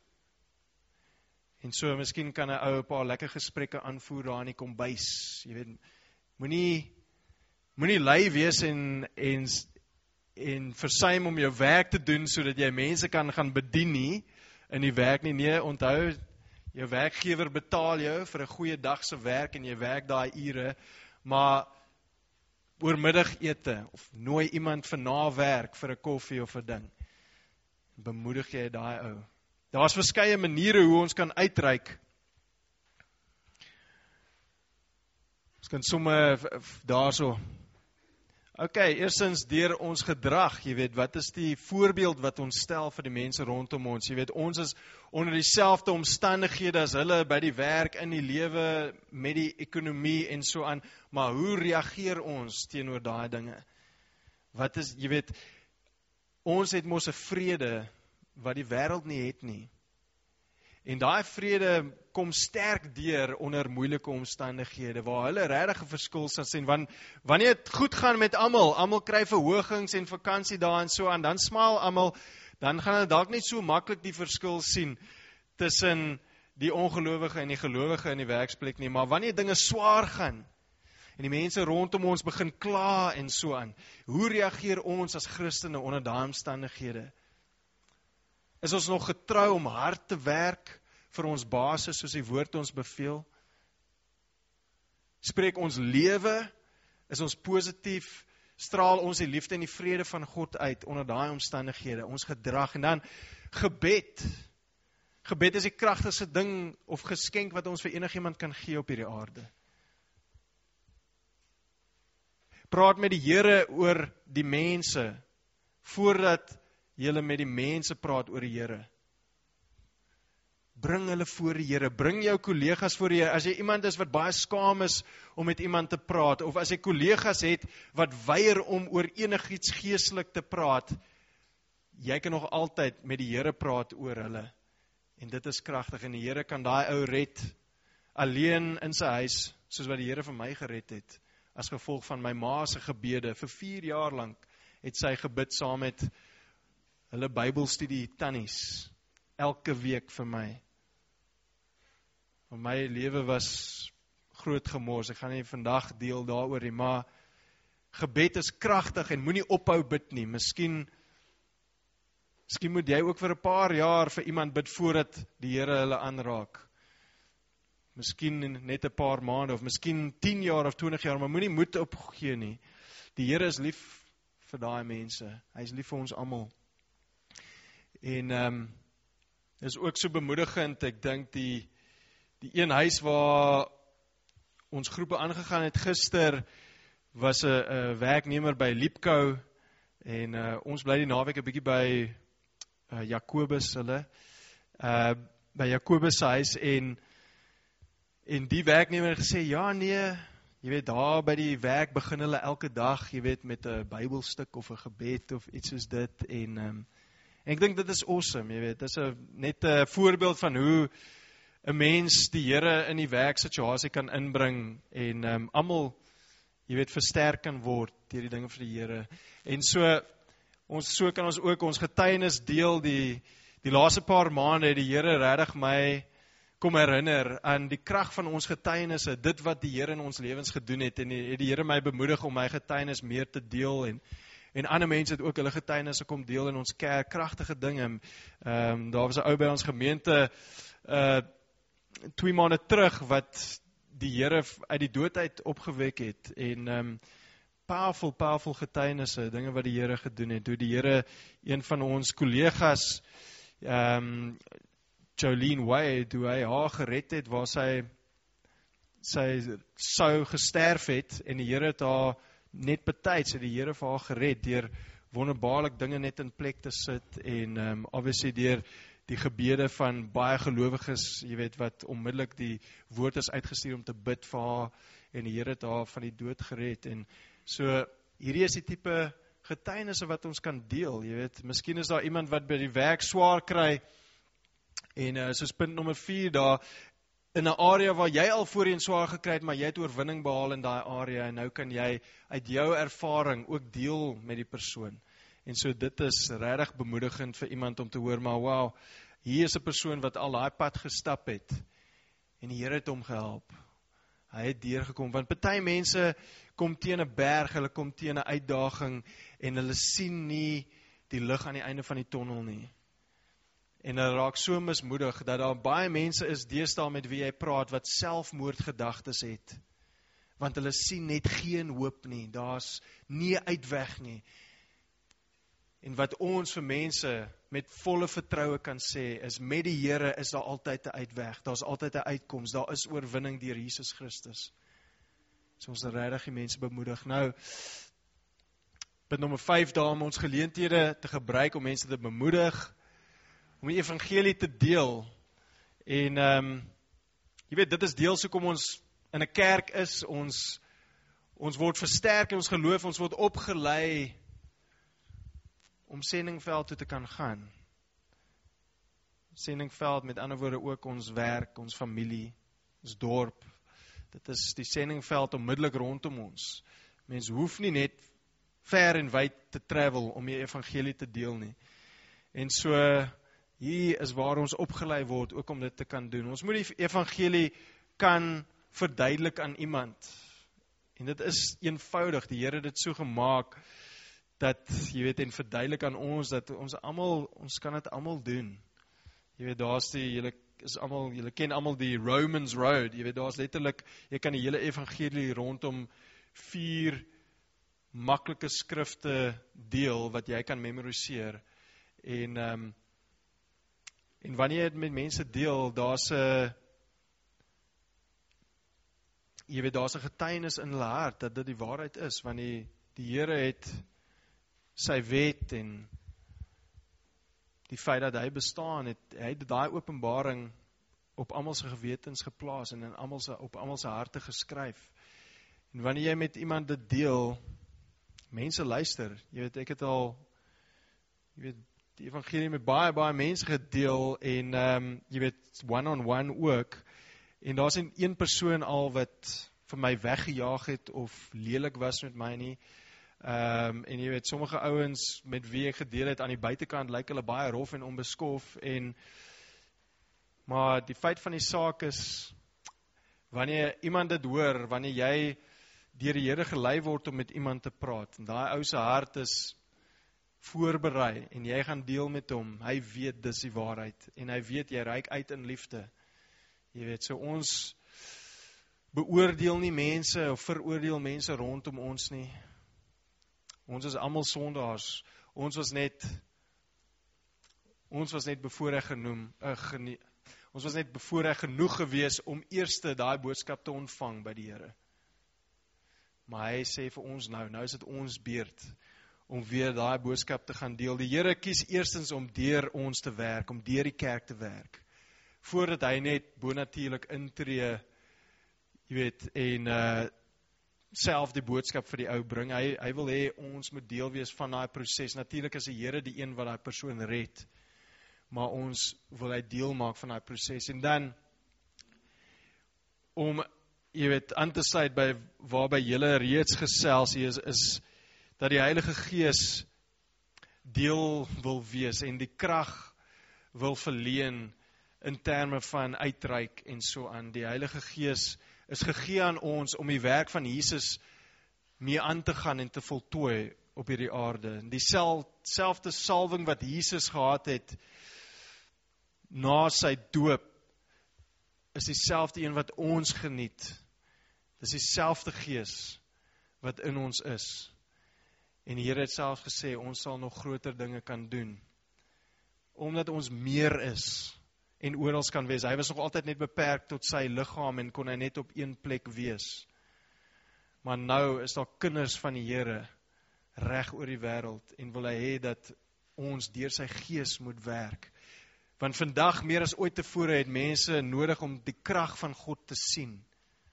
En so, miskien kan 'n ou 'n paar lekker gesprekke aanvoer daar in die kombuis. Jy weet, moenie moenie lui wees en en en versuim om jou werk te doen sodat jy mense kan gaan bedien nie in die werk nie. Nee, onthou, jou werkgewer betaal jou vir 'n goeie dag se werk en jy werk daai ure, maar oormiddagete of nooi iemand vir nawerk vir 'n koffie of 'n ding. Bemoedig jy daai ou. Daar's verskeie maniere hoe ons kan uitreik. Ons kan somme daarso. Ok, eerstens deur ons gedrag, jy weet, wat is die voorbeeld wat ons stel vir die mense rondom ons? Jy weet, ons is onder dieselfde omstandighede as hulle by die werk, in die lewe, met die ekonomie en so aan, maar hoe reageer ons teenoor daai dinge? Wat is, jy weet, ons het mos 'n vrede wat die wêreld nie het nie. En daai vrede kom sterk deur onder moeilike omstandighede, waar hulle regtig 'n verskil sal sien, want wanneer dit goed gaan met almal, almal kry verhogings en vakansie daar en so aan, dan smaal almal, dan gaan hulle dalk net so maklik die verskil sien tussen die ongelowige en die gelowige in die werksplek nie, maar wanneer dinge swaar gaan, en die mense rondom ons begin kla en so aan, hoe reageer ons as Christene onder daai omstandighede? Is ons nog getrou om hard te werk vir ons basis, soos die woord ons beveel? Spreek ons lewe, is ons positief, straal ons die liefde en die vrede van God uit onder daai omstandighede, ons gedrag, en dan gebed. Gebed is die kragtigste ding of geskenk wat ons vir enigiemand kan gee op hierdie aarde. Praat met die Here oor die mense, voordat julle met die mense praat oor die Here. Bring hulle voor die Here, bring jou kollegas voor die Here, as jy iemand is wat baie skaam is om met iemand te praat, of as jy kollegas het wat weier om oor enigiets geestelik te praat, jy kan nog altyd met die Here praat oor hulle, en dit is kragtig, en die Here kan daai ou red, alleen in sy huis, soos wat die Here vir my gered het, as gevolg van my ma se gebede, vir vier jaar lank, het sy gebid saam met hulle Bybelstudie tannies, elke week vir my. My lewe was groot gemors, ek gaan nie vandag deel daaroor nie, maar gebed is kragtig en moenie ophou bid nie. Miskien, miskien moet jy ook vir 'n paar jaar vir iemand bid voordat die Here hulle aanraak. Miskien net 'n paar maande, of miskien tien jaar of twintig jaar, maar moenie moed opgee nie. Die Here is lief vir daai mense, hy is lief vir ons almal. En um, is ook so bemoedigend, ek dink die, die een huis waar ons groepe aangegaan het gister, was 'n werknemer by Liepkou, en uh, ons bly die naweek 'n bietjie by uh, Jakobus hulle, uh, by Jakobus se huis, en, en die werknemer het gesê, ja nee, jy weet, daar by die werk begin hulle elke dag, jy weet, met 'n Bybelstuk of 'n gebed of iets soos dit, en um, En ek dink dit is awesome, jy weet, dit is a, net 'n voorbeeld van hoe 'n mens die Here in die werksituasie kan inbring, en um, almal, jy weet, versterk kan word deur die dinge vir die Here. En so, ons, so kan ons ook ons getuienis deel, die, die laaste paar maande het die Here regtig my kom herinner aan die krag van ons getuienisse, dit wat die Here in ons lewens gedoen het, en die, het die Here my bemoedig om my getuienis meer te deel, en En ander mense het ook hulle getuienisse kom deel in ons kerk, kragtige dinge. Ehm um, daar was 'n ou by ons gemeente uh twee maande terug wat die Here uit die dood uit opgewek het, en ehm um, powerful, powerful getuienisse, dinge wat die Here gedoen het. Hoe die Here, een van ons kollegas, um, Jolene Wade, hoe hy haar gered het, waar sy, sy sou gesterf het, en die Here het haar net betyds, het die Here vir haar gered, deur wonderbaarlik dinge net in plek te sit, en um, obviously deur die gebede van baie gelowiges, jy weet wat, onmiddellik die woord is uitgestuur om te bid vir haar, en die Here het haar van die dood gered, en so, hierdie is die tipe getuienisse wat ons kan deel, jy weet, miskien is daar iemand wat by die werk swaar kry, en uh, soos punt nommer vier daar, in 'n area waar jy al voorheen swaar gekry het, maar jy het oorwinning behaal in daai area, en nou kan jy uit jou ervaring ook deel met die persoon. En so dit is regtig bemoedigend vir iemand om te hoor, maar wow, hier is 'n persoon wat al daai pad gestap het, en die Here het hom gehelp. Hy het deurgekom, want party mense kom teen 'n berg, hulle kom teen 'n uitdaging, en hulle sien nie die lig aan die einde van die tonnel nie. En hulle raak so mismoedig, dat daar baie mense is deesdae met wie jy praat, wat selfmoordgedagtes het. Want hulle sien net geen hoop nie, daar's nie 'n uitweg nie. En wat ons vir mense met volle vertroue kan sê, is met die Here is daar altyd 'n uitweg, daar's altyd 'n uitkoms, daar is oorwinning deur Jesus Christus. So ons regtig die mense bemoedig. Nou, punt nommer vyf, daar om ons geleenthede te gebruik om mense te bemoedig, om die evangelie te deel. En um, jy weet, dit is deels hoekom ons in 'n kerk is, ons, ons word versterk in ons geloof, ons word opgelei om sendingveld toe te kan gaan. Sendingveld, met ander woorde ook ons werk, ons familie, ons dorp. Dit is die sendingveld onmiddellik rondom ons. Mens hoef nie net ver en wyd te travel om die evangelie te deel nie. En so, hier is waar ons opgelei word, ook om dit te kan doen. Ons moet die evangelie kan verduidelik aan iemand. En dit is eenvoudig, die Here het dit so gemaak, dat, jy weet, en verduidelik aan ons, dat ons almal, ons kan dit almal doen. Jy weet, daar's die, julle is almal, julle ken almal die Romans Road, jy weet, daar's letterlik, jy kan die hele evangelie rondom vier maklike skrifte deel, wat jy kan memoriseer. En, um, en wanneer jy dit met mense deel, daar's 'n, jy weet, daar's 'n getuienis in hulle hart, dat dit die waarheid is, want die, die Here het sy wet en die feit dat hy bestaan het, hy het daai openbaring op almal se gewetens geplaas en in almal se, op almal se harte geskryf. En wanneer jy met iemand dit deel, mense luister, jy weet, ek het al, jy weet, die evangelie met baie, baie mense gedeel, en um, jy weet, one-on-one ook, en daar's nie een persoon al wat vir my weggejaag het, of lelik was met my nie. Um, en jy weet, sommige ouens met wie ek gedeel het aan die buitekant, lyk hulle baie rof en onbeskof, en maar die feit van die saak is, wanneer iemand dit hoor, wanneer jy deur die Here gelei word om met iemand te praat, en daai ou se hart is voorberei, en jy gaan deel met hom, hy weet dis die waarheid, en hy weet jy reik uit in liefde. Jy weet, so ons beoordeel nie mense, of veroordeel mense rondom ons nie. Ons is almal sondaars. Ons was net ons was net bevoorreg genoem, uh, genie, ons was net bevoorreg genoeg gewees om eerste daai boodskap te ontvang by die Here. Maar hy sê vir ons nou, nou is dit ons beurt om weer daai boodskap te gaan deel. Die Here kies eerstens om deur ons te werk, om deur die kerk te werk, voordat hy net bonatuurlik intree, jy weet, en uh, self die boodskap vir die ou bring. Hy, hy wil hê ons moet deel wees van daai proses. Natuurlik is die Here die een wat daai persoon red, maar ons wil hy deel maak van daai proses. En dan, om, jy weet, aan te sluit by waarby julle reeds gesels is, is dat die Heilige Gees deel wil wees en die krag wil verleen in terme van uitreik en so aan. Die Heilige Gees is gegee aan ons om die werk van Jesus mee aan te gaan en te voltooi op hierdie aarde. Die selfde salwing wat Jesus gehad het na sy doop, is dieselfde een wat ons geniet. Dis dieselfde Gees wat in ons is. En die Here het self gesê, ons sal nog groter dinge kan doen. Omdat ons meer is en oral kan wees. Hy was nog altyd net beperk tot sy liggaam en kon hy net op een plek wees. Maar nou is daar kinders van die Here reg oor die wêreld en wil hy hê dat ons deur sy gees moet werk. Want vandag meer as ooit tevore het mense nodig om die krag van God te sien.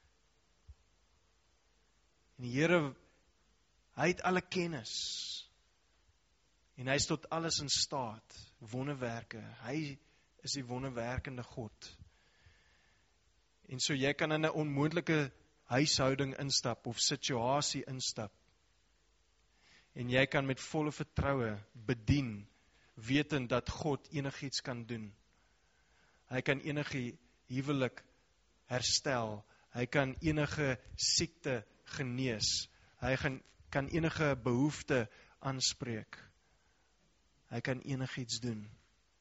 En die Here, hy het alle kennis. En hy is tot alles in staat, wonderwerke. Hy is die wonderwerkende God. En so jy kan in 'n onmoontlike huishouding instap of situasie instap. En jy kan met volle vertroue bedien, wetend dat God enigiets kan doen. Hy kan enige huwelik herstel. Hy kan enige siekte genees. Hy kan, kan enige behoefte aanspreek. Hy kan enigiets doen.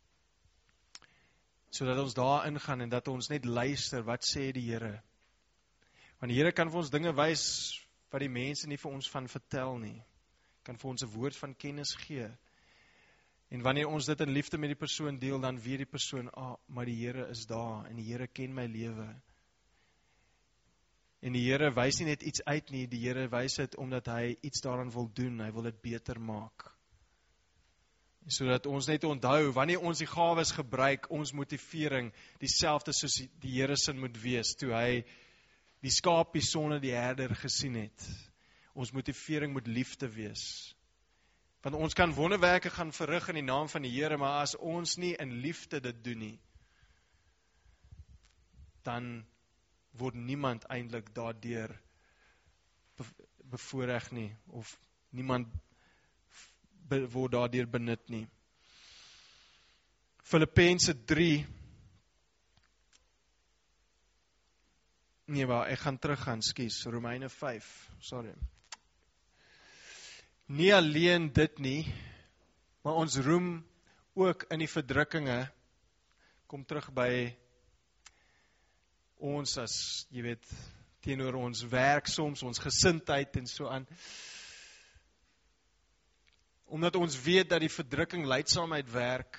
Sodat ons daar ingaan en dat ons net luister, wat sê die Here? Want die Here kan vir ons dinge wys wat die mense nie vir ons van vertel nie. Kan vir ons 'n woord van kennis gee. En wanneer ons dit in liefde met die persoon deel, dan weet die persoon, ah, maar die Here is daar en die Here ken my lewe. En die Here wys nie net iets uit nie, die Here wys dit omdat hy iets daaraan wil doen, hy wil dit beter maak. Sodat ons net onthou, wanneer ons die gawes gebruik, ons motivering dieselfde soos die Here se moet wees, toe hy die skaapie sonder die herder gesien het. Ons motivering moet liefde wees. Want ons kan wonderwerke gaan verrig in die naam van die Here, maar as ons nie in liefde dit doen nie, dan word niemand eintlik daardeur bevoorreg nie, of niemand word daardeur benut nie. Filippense drie, nee, maar ek gaan teruggaan, skus, Romeine vyf, sorry. Nie alleen dit nie, maar ons roem ook in die verdrukkinge, kom terug by ons as, jy weet, teenoor ons werk soms, ons gesindheid en so aan. Omdat ons weet dat die verdrukking lydsaamheid werk,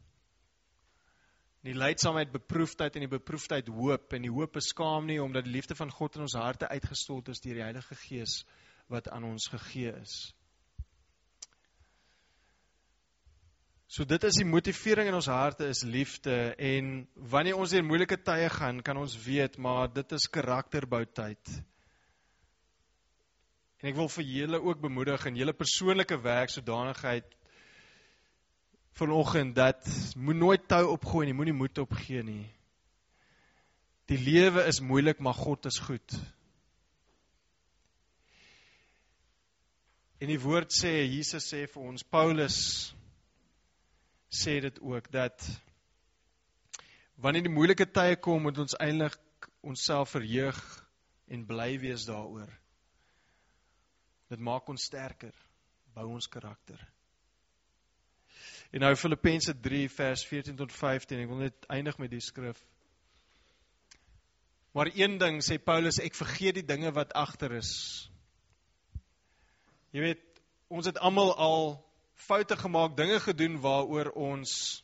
die lydsaamheid beproefdheid en die beproefdheid hoop, en die hoop is skaam nie, omdat die liefde van God in ons harte uitgestort is deur die Heilige Gees wat aan ons gegee is. So dit is die motivering in ons harte is liefde, en wanneer ons in moeilike tye gaan, kan ons weet, maar dit is karakterbouityd. En ek wil vir julle ook bemoedig in julle persoonlike werk sodanigheid vanoggend dat moet nooit tou opgooi nie, moenie moed opgee nie. Die lewe is moeilik, maar God is goed. En die woord sê, Jesus sê vir ons, Paulus sê dit ook, dat wanneer die moeilike tye kom, moet ons eintlik onsself verheug en bly wees daaroor. Dit maak ons sterker, bou ons karakter. En nou Filippense drie vers veertien tot vyftien, ek wil net eindig met die skrif. Maar een ding sê Paulus, ek vergeet die dinge wat agter is. Jy weet, ons het almal al foute gemaak, dinge gedoen waaroor ons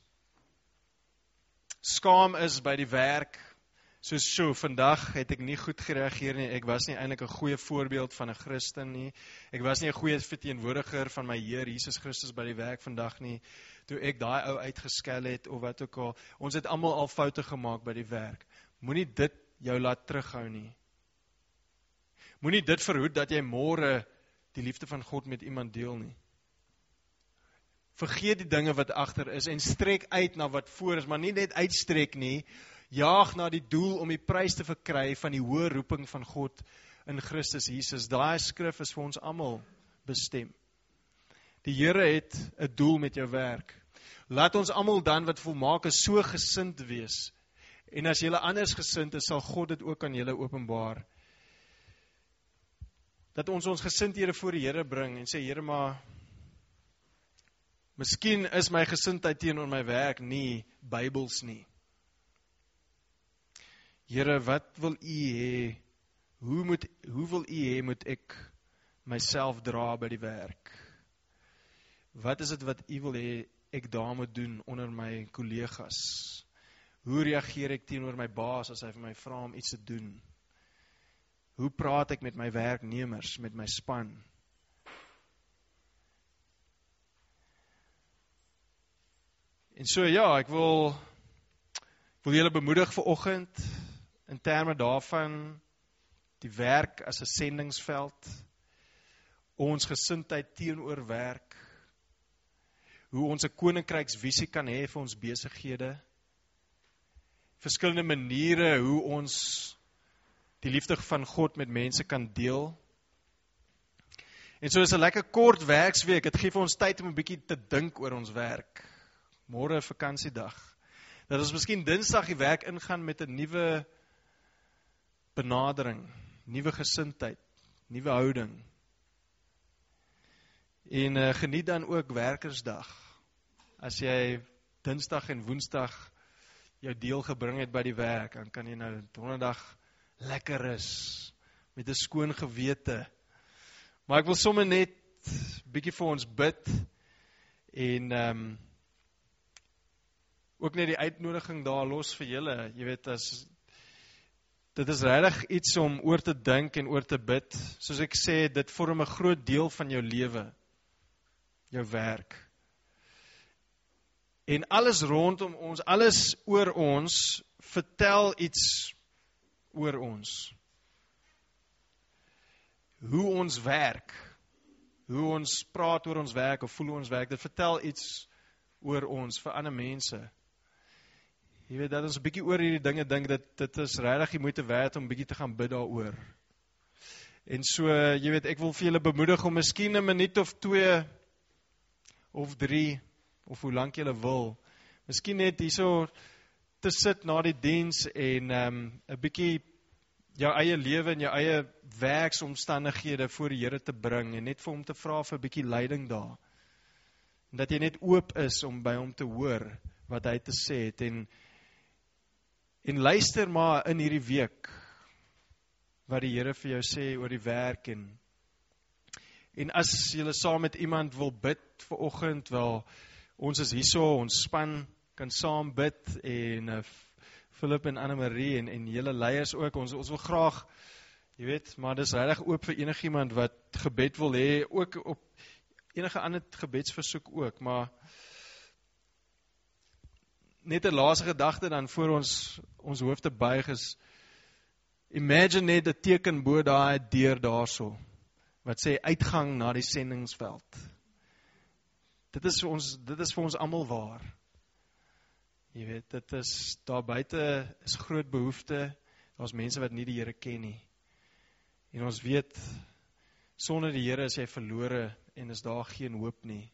skaam is by die werk. Soos so, vandag het ek nie goed gereageer nie, ek was nie eintlik 'n goeie voorbeeld van 'n Christen nie, ek was nie 'n goeie verteenwoordiger van my Heer Jesus Christus by die werk vandag nie, toe ek daai ou uitgeskel het, of wat ook al, ons het almal al foute gemaak by die werk. Moenie dit jou laat terughou nie. Moenie dit verhoed dat jy môre die liefde van God met iemand deel nie. Vergeet die dinge wat agter is en strek uit na wat voor is, maar nie net uitstrek nie, jaag na die doel om die prys te verkry van die hoë roeping van God in Christus Jesus. Daai skrif is vir ons almal bestem. Die Here het 'n doel met jou werk. Laat ons almal dan wat volmaak is so gesind wees. En as julle anders gesind is, sal God dit ook aan julle openbaar. Dat ons ons gesindhede voor die Here bring en sê, Here, maar miskien is my gesindheid teenoor my werk nie Bybels nie. Here, wat wil U hê? Hoe moet hoe wil U hê moet ek myself dra by die werk? Wat is dit wat U wil hê ek daar moet doen onder my kollegas? Hoe reageer ek teenoor my baas as hy vir my vra om iets te doen? Hoe praat ek met my werknemers, met my span? En so ja, ek wil ek wil julle bemoedig vanoggend in terme daarvan die werk as 'n sendingsveld, ons gesindheid teenoor werk, hoe ons 'n koninkryksvisie kan hê vir ons besighede, verskillende maniere hoe ons die liefde van God met mense kan deel. En so is 'n lekker kort werksweek, dit gee vir ons tyd om 'n bietjie te dink oor ons werk. Môre vakansiedag. Dat ons miskien Dinsdag die werk ingaan met 'n nuwe benadering, nuwe gesindheid, nuwe houding. En uh, geniet dan ook Werkersdag. As jy Dinsdag en Woensdag jou deel gebring het by die werk, dan kan jy nou Donderdag lekker is, met 'n skoon gewete. Maar ek wil sommer net bietjie vir ons bid, en um, ook net die uitnodiging daar los vir julle. Jy weet, as, dit is regtig iets om oor te dink en oor te bid. Soos ek sê, dit vorm 'n groot deel van jou lewe, jou werk. En alles rondom ons, alles oor ons, vertel iets oor ons. Hoe ons werk, hoe ons praat oor ons werk, of voel ons werk, dit vertel iets oor ons, vir ander mense. Jy weet, dat ons 'n bietjie oor hierdie dinge dink, dit, dit is regtig die moeite werd om bietjie te gaan bid daaroor. En so, jy weet, ek wil vir julle bemoedig om miskien 'n minuut of twee, of drie, of hoe lank julle wil, miskien net hierso te sit na die diens en um, 'n bietjie jou eie lewe en jou eie werksomstandighede voor die Here te bring en net vir hom te vra vir 'n bietjie leiding daar. En dat jy net oop is om by hom te hoor wat hy te sê het, en en luister maar in hierdie week wat die Here vir jou sê oor die werk. En en as jy saam met iemand wil bid vir oggend, wel, ons is hierso, ons span kan saam bid, en uh, Philip en Anne-Marie en, en julle leiers ook, ons, ons wil graag, jy weet, maar dis regtig oop vir enigiemand wat gebed wil hê, ook op enige ander gebedsversoek ook, maar net 'n laaste gedagte dan voor ons ons hoofde buig is, imagine net 'n teken bo daai deur daarso, wat sê uitgang na die sendingsveld. Dit is vir ons, dit is vir ons almal waar. Jy weet, dit is, daar buite is groot behoefte, daar's mense wat nie die Here ken nie. En ons weet, sonder die Here is jy verlore, en is daar geen hoop nie.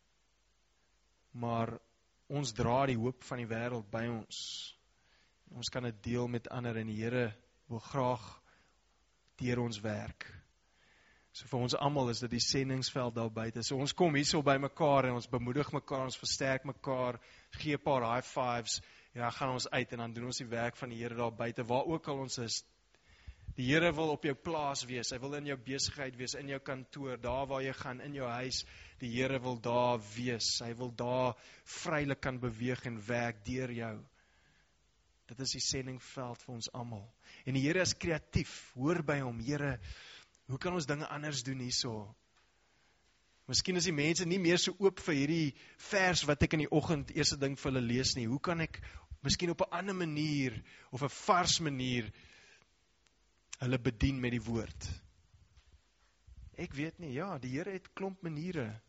Maar ons dra die hoop van die wêreld by ons. Ons kan dit deel met ander, en die Here wil graag deur ons werk. So vir ons almal is dit die sendingsveld daar buite. So ons kom hierso by mekaar en ons bemoedig mekaar, ons versterk mekaar, gee 'n paar high fives, en dan gaan ons uit en dan doen ons die werk van die Here daar buite, waar ook al ons is. Die Here wil op jou plaas wees, hy wil in jou besigheid wees, in jou kantoor, daar waar jy gaan, in jou huis. Die Here wil daar wees, hy wil daar vrylik kan beweeg en werk deur jou. Dit is die sendingveld vir ons almal. En die Here is kreatief, hoor by hom, Here, hoe kan ons dinge anders doen hierso? Miskien is die mense nie meer so oop vir hierdie vers wat ek in die oggend eerste ding vir hulle lees nie. Hoe kan ek miskien op 'n ander manier, of 'n vars manier, hulle bedien met die woord? Ek weet nie, ja, die Here het klomp maniere.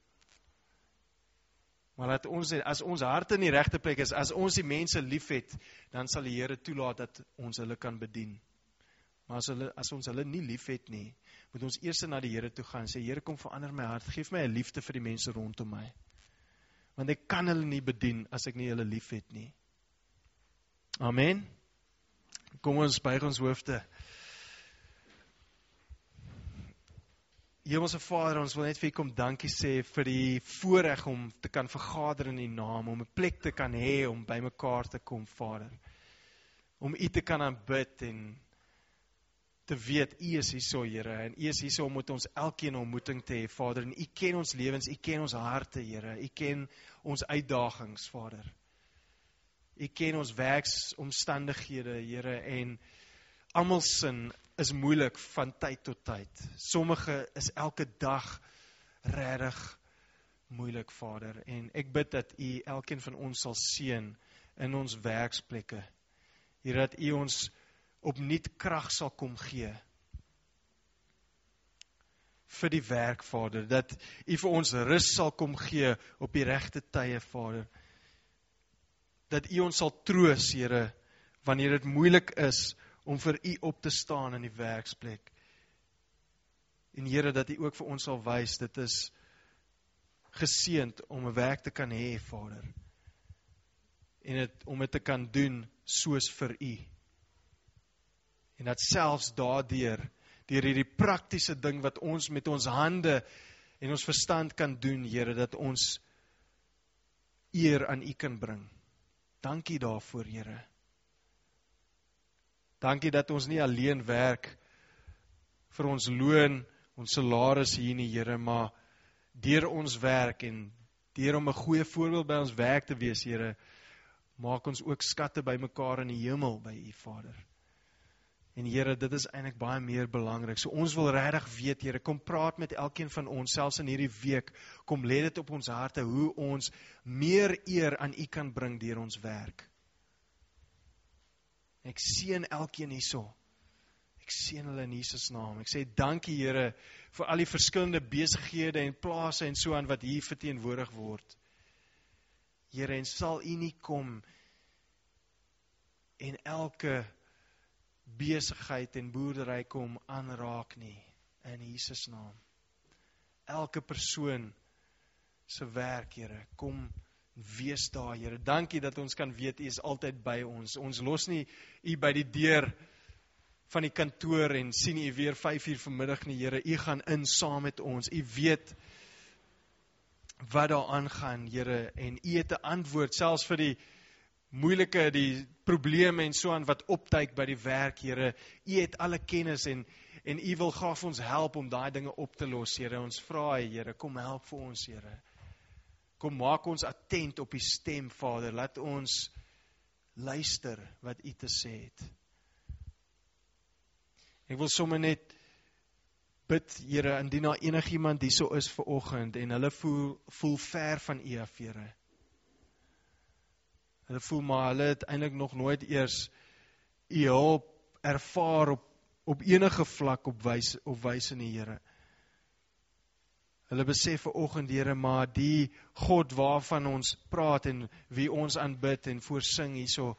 Maar dat ons, as ons harte in die regte plek is, as ons die mense lief het, dan sal die Here toelaat dat ons hulle kan bedien. Maar as, hulle, as ons hulle nie lief het nie, moet ons eers na die Here toe gaan en sê, Here, kom verander my hart, geef my 'n liefde vir die mense rondom my. Want ek kan hulle nie bedien as ek nie hulle lief het nie. Amen. Kom ons buig ons hoofde. Hemelse Vader, ons wil net vir U kom dankie sê vir die voorreg om te kan vergader in U naam, om 'n plek te kan hê om by mekaar te kom, Vader. Om U te kan aanbid en te weet, U is hierso, Here, en U is hierso om met ons elkeen 'n ontmoeting te hê, Vader, en U ken ons lewens, U ken ons harte, Here, U ken ons uitdagings, Vader. U ken ons werksomstandighede, Here, en almal sin is moeilik van tyd tot tyd. Sommige is elke dag regtig moeilik, Vader, en ek bid dat U elkeen van ons sal seën in ons werksplekke. Here, dat U ons opnuut krag sal kom gee vir die werk, Vader, dat U vir ons rus sal kom gee op die regte tye, Vader, dat U ons sal troos, Here, wanneer dit moeilik is om vir U op te staan in die werksplek. En Here, dat U ook vir ons sal wys, dit is geseënd om 'n werk te kan hê, Vader, en het, om dit te kan doen soos vir U. En dat selfs daardeur, deur hierdie praktiese ding wat ons met ons hande en ons verstand kan doen, Here, dat ons eer aan U kan bring. Dankie daarvoor, Here. Dankie dat ons nie alleen werk vir ons loon, ons salaris hier nie, Here, maar deur ons werk en deur om 'n goeie voorbeeld by ons werk te wees, Here, maak ons ook skatte bymekaar in die hemel by U, Vader. En Here, dit is eintlik baie meer belangrik. So ons wil regtig weet, Here, kom praat met elkeen van ons, selfs in hierdie week, kom lê dit op ons harte, hoe ons meer eer aan U kan bring deur ons werk. Ek seën elkeen hierso. Ek seën hulle in Jesus naam. Ek sê dankie, Here, vir al die verskillende besighede en plase en so aan wat hier verteenwoordig word. Here, en sal U nie kom en elke besigheid en boerdery kom aanraak nie, in Jesus naam. Elke persoon se werk, Here, kom wees daar, Here. Dankie dat ons kan weet U is altyd by ons. Ons los nie U by die deur van die kantoor en sien U weer vyf uur vanmiddag nie, Here. U gaan in saam met ons. U weet wat daar aangaan, Here, en U het 'n antwoord selfs vir die moeilike, die probleme en so aan wat opduik by die werk, Here. U het alle kennis en en U wil graag vir ons help om daai dinge op te los, Here. Ons vra, Here, kom help vir ons, Here. Kom maak ons attent op U stem, Vader. Laat ons luister wat U te sê het. Ek wil sommer net bid, Here, indien daar enigiemand hierso is vanoggend en hulle voel, voel ver van U af, Here. Hulle voel maar, hulle het eintlik nog nooit eers U hulp ervaar op, op enige vlak op wys, op wyse nie, Here. Hulle besef vanoggend, Here, maar die God waarvan ons praat en wie ons aanbid en voorsing hierso,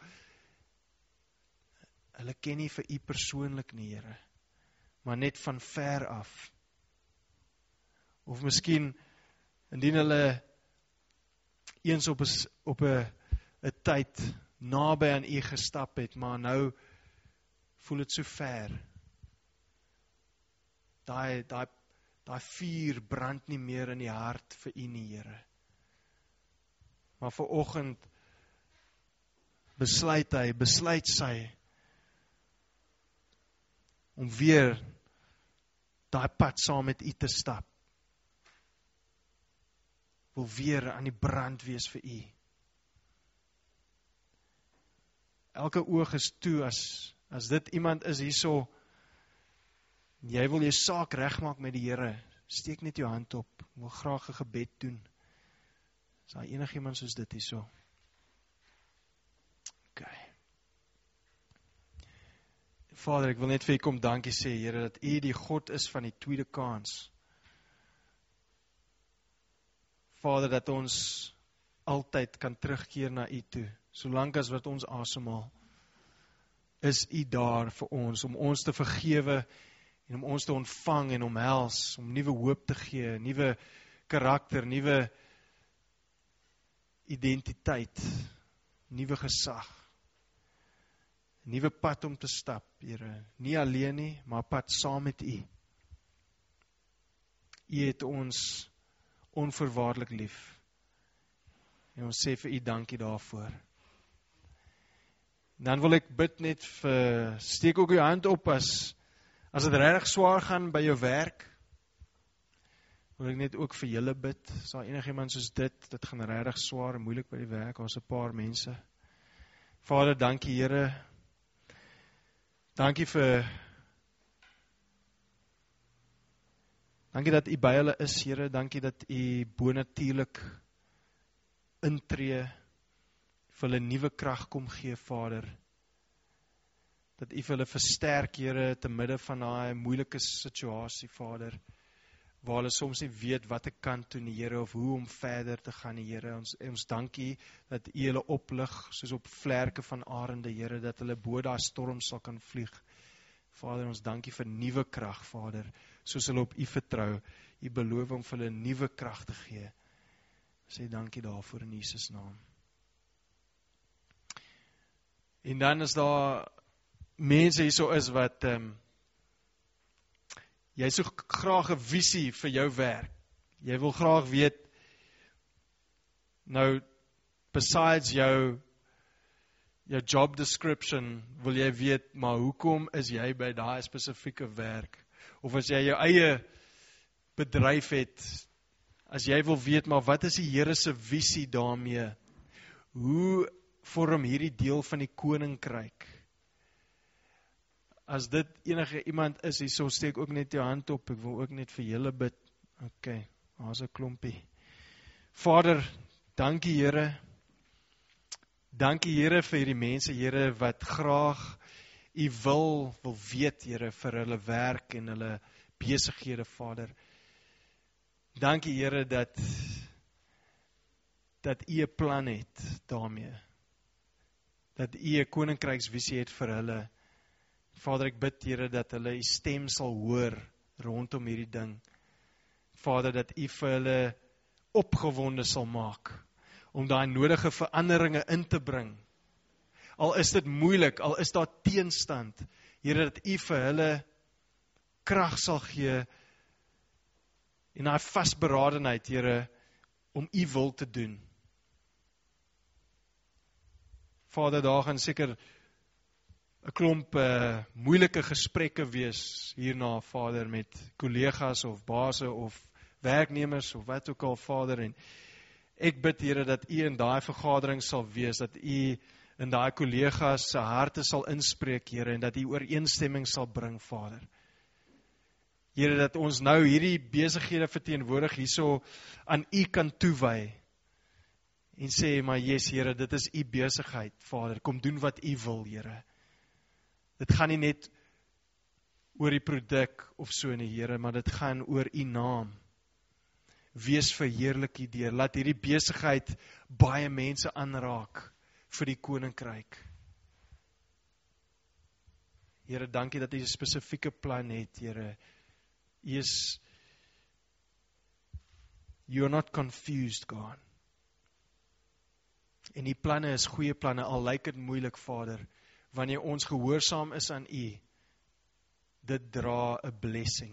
hulle ken nie vir U persoonlik nie, Here, maar net van ver af. Of miskien, indien hulle eens op 'n op 'n 'n tyd naby aan U gestap het, maar nou voel dit so ver. Daai daai daai vuur brand nie meer in die hart vir U nie, Here. Maar vanoggend besluit hy, besluit sy om weer daai pad saam met U te stap. Wil weer aan die brand wees vir U. Elke oog is toe as as dit iemand is hierso, jy wil jou saak regmaak met die Here, steek net jou hand op. Ek wil graag 'n gebed doen. Is daar enigiemand soos dit hierso? Okay. Vader, ek wil net vir U kom dankie sê, Here, dat U die God is van die tweede kans. Vader, dat ons altyd kan terugkeer na U toe, solank as wat ons asemhaal, is U daar vir ons, om ons te vergewe, en om ons te ontvang en omhels, om nuwe hoop te gee, nuwe karakter, nuwe identiteit, nuwe gesag, nuwe pad om te stap, Here, nie alleen nie, maar pad saam met U. U het ons onvoorwaardelik lief, en ons sê vir U dankie daarvoor. Dan wil ek bid net vir, steek ook U hand op as As dit regtig swaar gaan by jou werk, wil ek net ook vir julle bid. Is daar enigiemand soos dit, dit gaan regtig swaar en moeilik by die werk, ons 'n paar mense. Vader, dankie Here. Dankie vir Dankie dat U by hulle is, Here. Dankie dat U bonatuurlik intree, vir hulle nuwe krag kom gee, Vader. Dat U vir hulle versterk, Here, te midde van daai moeilike situasie, Vader, waar hulle soms nie weet wat ek kan doen, Here, of hoe om verder te gaan, Here. Ons, ons dankie dat U hulle oplig, soos op vlerke van arende, Here, dat hulle bo daai storm sal kan vlieg. Vader, ons dankie vir nuwe krag, Vader, soos hulle op U vertrou. U beloof om vir hulle nuwe krag te gee. Sê dankie daarvoor in Jesus naam. En dan is daar mense hier so is wat um, jy so graag 'n visie vir jou werk. Jy wil graag weet, nou, besides jou jou job description, wil jy weet, maar hoekom is jy by daai spesifieke werk? Of as jy jou eie bedryf het, as jy wil weet, maar wat is die Here se visie daarmee? Hoe vorm hierdie deel van die koninkryk? As dit enige iemand is, hierso steek ook net jou hand op, ek wil ook net vir julle bid. Ok, daar's 'n klompie. Vader, dankie Here, dankie Here vir hierdie mense, Here, wat graag U wil, wil weet, Here, vir hulle werk en hulle besighede, Vader. Dankie Here, dat, dat U 'n plan het daarmee. Dat U 'n koninkryksvisie het vir hulle. Vader, ek bid, Here, dat hulle U stem sal hoor rondom hierdie ding. Vader, dat U vir hulle opgewonde sal maak, om daai nodige veranderinge in te bring. Al is dit moeilik, al is daar teenstand, Here, dat U vir hulle krag sal gee, en daai vasberadenheid, Here, om U wil te doen. Vader, daar gaan seker 'n klomp uh, moeilike gesprekke wees hierna, Vader, met kollegas of baase of werknemers of wat ook al, Vader, en ek bid, Here, dat U in daai vergadering sal wees, dat U in daai kollegas se harte sal inspreek, Here, en dat U ooreenstemming sal bring, Vader. Here, dat ons nou hierdie besighede verteenwoordig hierso aan U kan toewy, en sê, maar yes, Here, dit is U besigheid, Vader, kom doen wat U wil, Here. Dit gaan nie net oor die produk of so nie, Here, maar dit gaan oor U naam. Wees verheerlik U deur, laat hierdie besigheid baie mense aanraak vir die koninkryk. Here, dankie dat U 'n spesifieke plan het, Here. U is, you are not confused, God. En die planne is goeie planne, al lyk dit moeilik, Vader. Wanneer ons gehoorsaam is aan U, dit dra 'n blessing.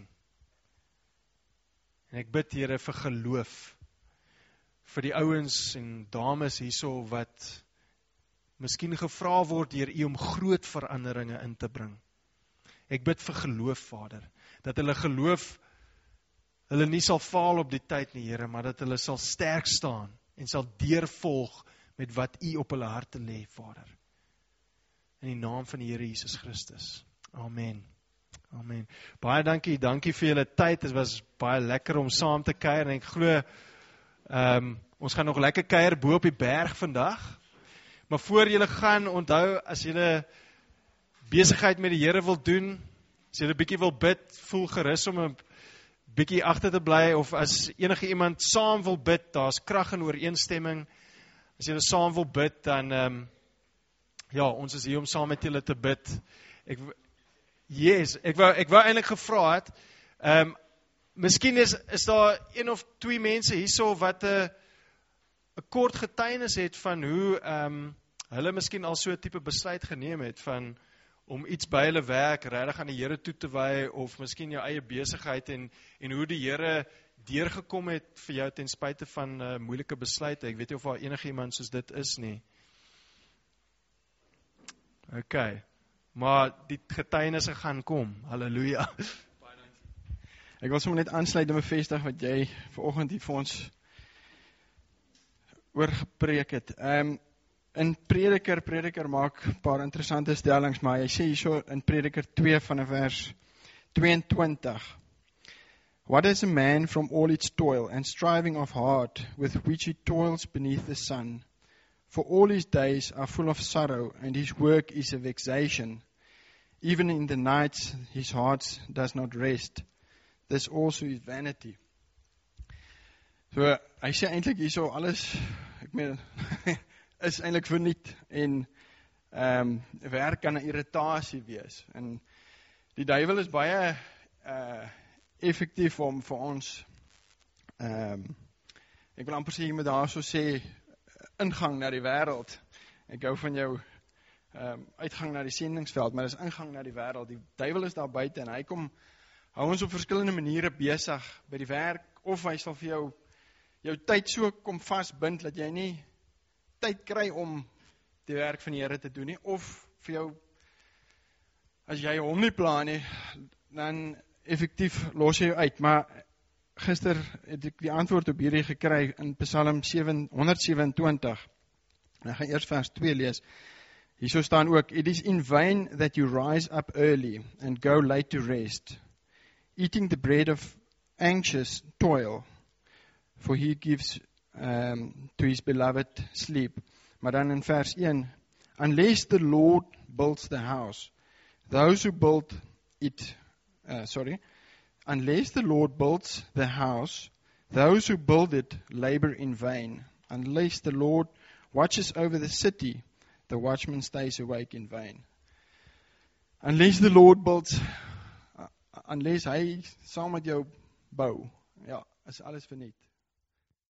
En ek bid, Here, vir geloof, vir die ouens en dames hierso wat miskien gevra word deur U om groot veranderinge in te bring. Ek bid vir geloof, Vader, dat hulle geloof, hulle nie sal faal op die tyd nie, Here, maar dat hulle sal sterk staan en sal deurvolg met wat U op hulle harte lê, Vader. In die naam van die Here Jesus Christus. Amen. Amen. Baie dankie, dankie vir julle tyd. Dit was baie lekker om saam te kuier en ek glo, um, ons gaan nog lekker kuier bo op die berg vandag. Maar voor julle gaan, onthou, as julle besigheid met die Here wil doen, as julle 'n bietjie wil bid, voel gerus om 'n bietjie agter te bly, of as enige iemand saam wil bid, daar's krag en ooreenstemming. As julle saam wil bid, dan um, ja, ons is hier om saam met julle te bid. Ek yes, ek wou ek wou eintlik gevra het, ehm um, miskien is is daar een of twee mense hierso wat 'n 'n kort getuienis het van hoe ehm um, hulle miskien al so 'n tipe besluit geneem het van om iets by hulle werk regtig aan die Here toe te wy, of miskien jou eie besigheid, en en hoe die Here deurgekom het vir jou ten spyte van 'n uh, moeilike besluite. Ek weet nie of daar enige iemand soos dit is nie. OK. maar die getuienisse gaan kom. Halleluja. Ek wil sommer net aansluit en bevestig wat jy vanoggend hier vir ons oor gepreek het. Um, in Prediker, Prediker maak 'n paar interessante stellings, maar hy sê hierso in Prediker twee van vers tweeëntwintig. What is a man from all its toil and striving of heart with which he toils beneath the sun? For all his days are full of sorrow, and his work is a vexation. Even in the nights his heart does not rest. This also is vanity. So, hy sê eintlik hierso alles, ek meen, is eintlik verniet en um, werk kan 'n irritasie wees. En die duiwel is baie uh, effektief om vir ons, um, ek wil amper sê, jy moet daar so sê, ingang na die wêreld. Ek hou van jou um, uitgang na die sendingveld, maar dis ingang na die wêreld. Die duiwel is daar buite en hy kom hou ons op verskillende maniere besig by die werk, of hy sal vir jou jou tyd so kom vasbind dat jy nie tyd kry om die werk van die Here te doen nie, of vir jou, as jy hom nie pla nie, dan effektief los jy jou uit. Maar gister het ek die antwoord op hierdie gekry in Psalm honderdsewenentwintig. Ek gaan eers vers twee lees. Hierso staan ook, It is in vain that you rise up early and go late to rest, eating the bread of anxious toil, for he gives um, to his beloved sleep. Maar dan in vers een, unless the Lord builds the house, those who build it, uh, sorry, unless the Lord builds the house, those who build it labor in vain. Unless the Lord watches over the city, the watchman stays awake in vain. Unless the Lord builds, uh, unless hy saam met jou bou, ja, is alles verniet.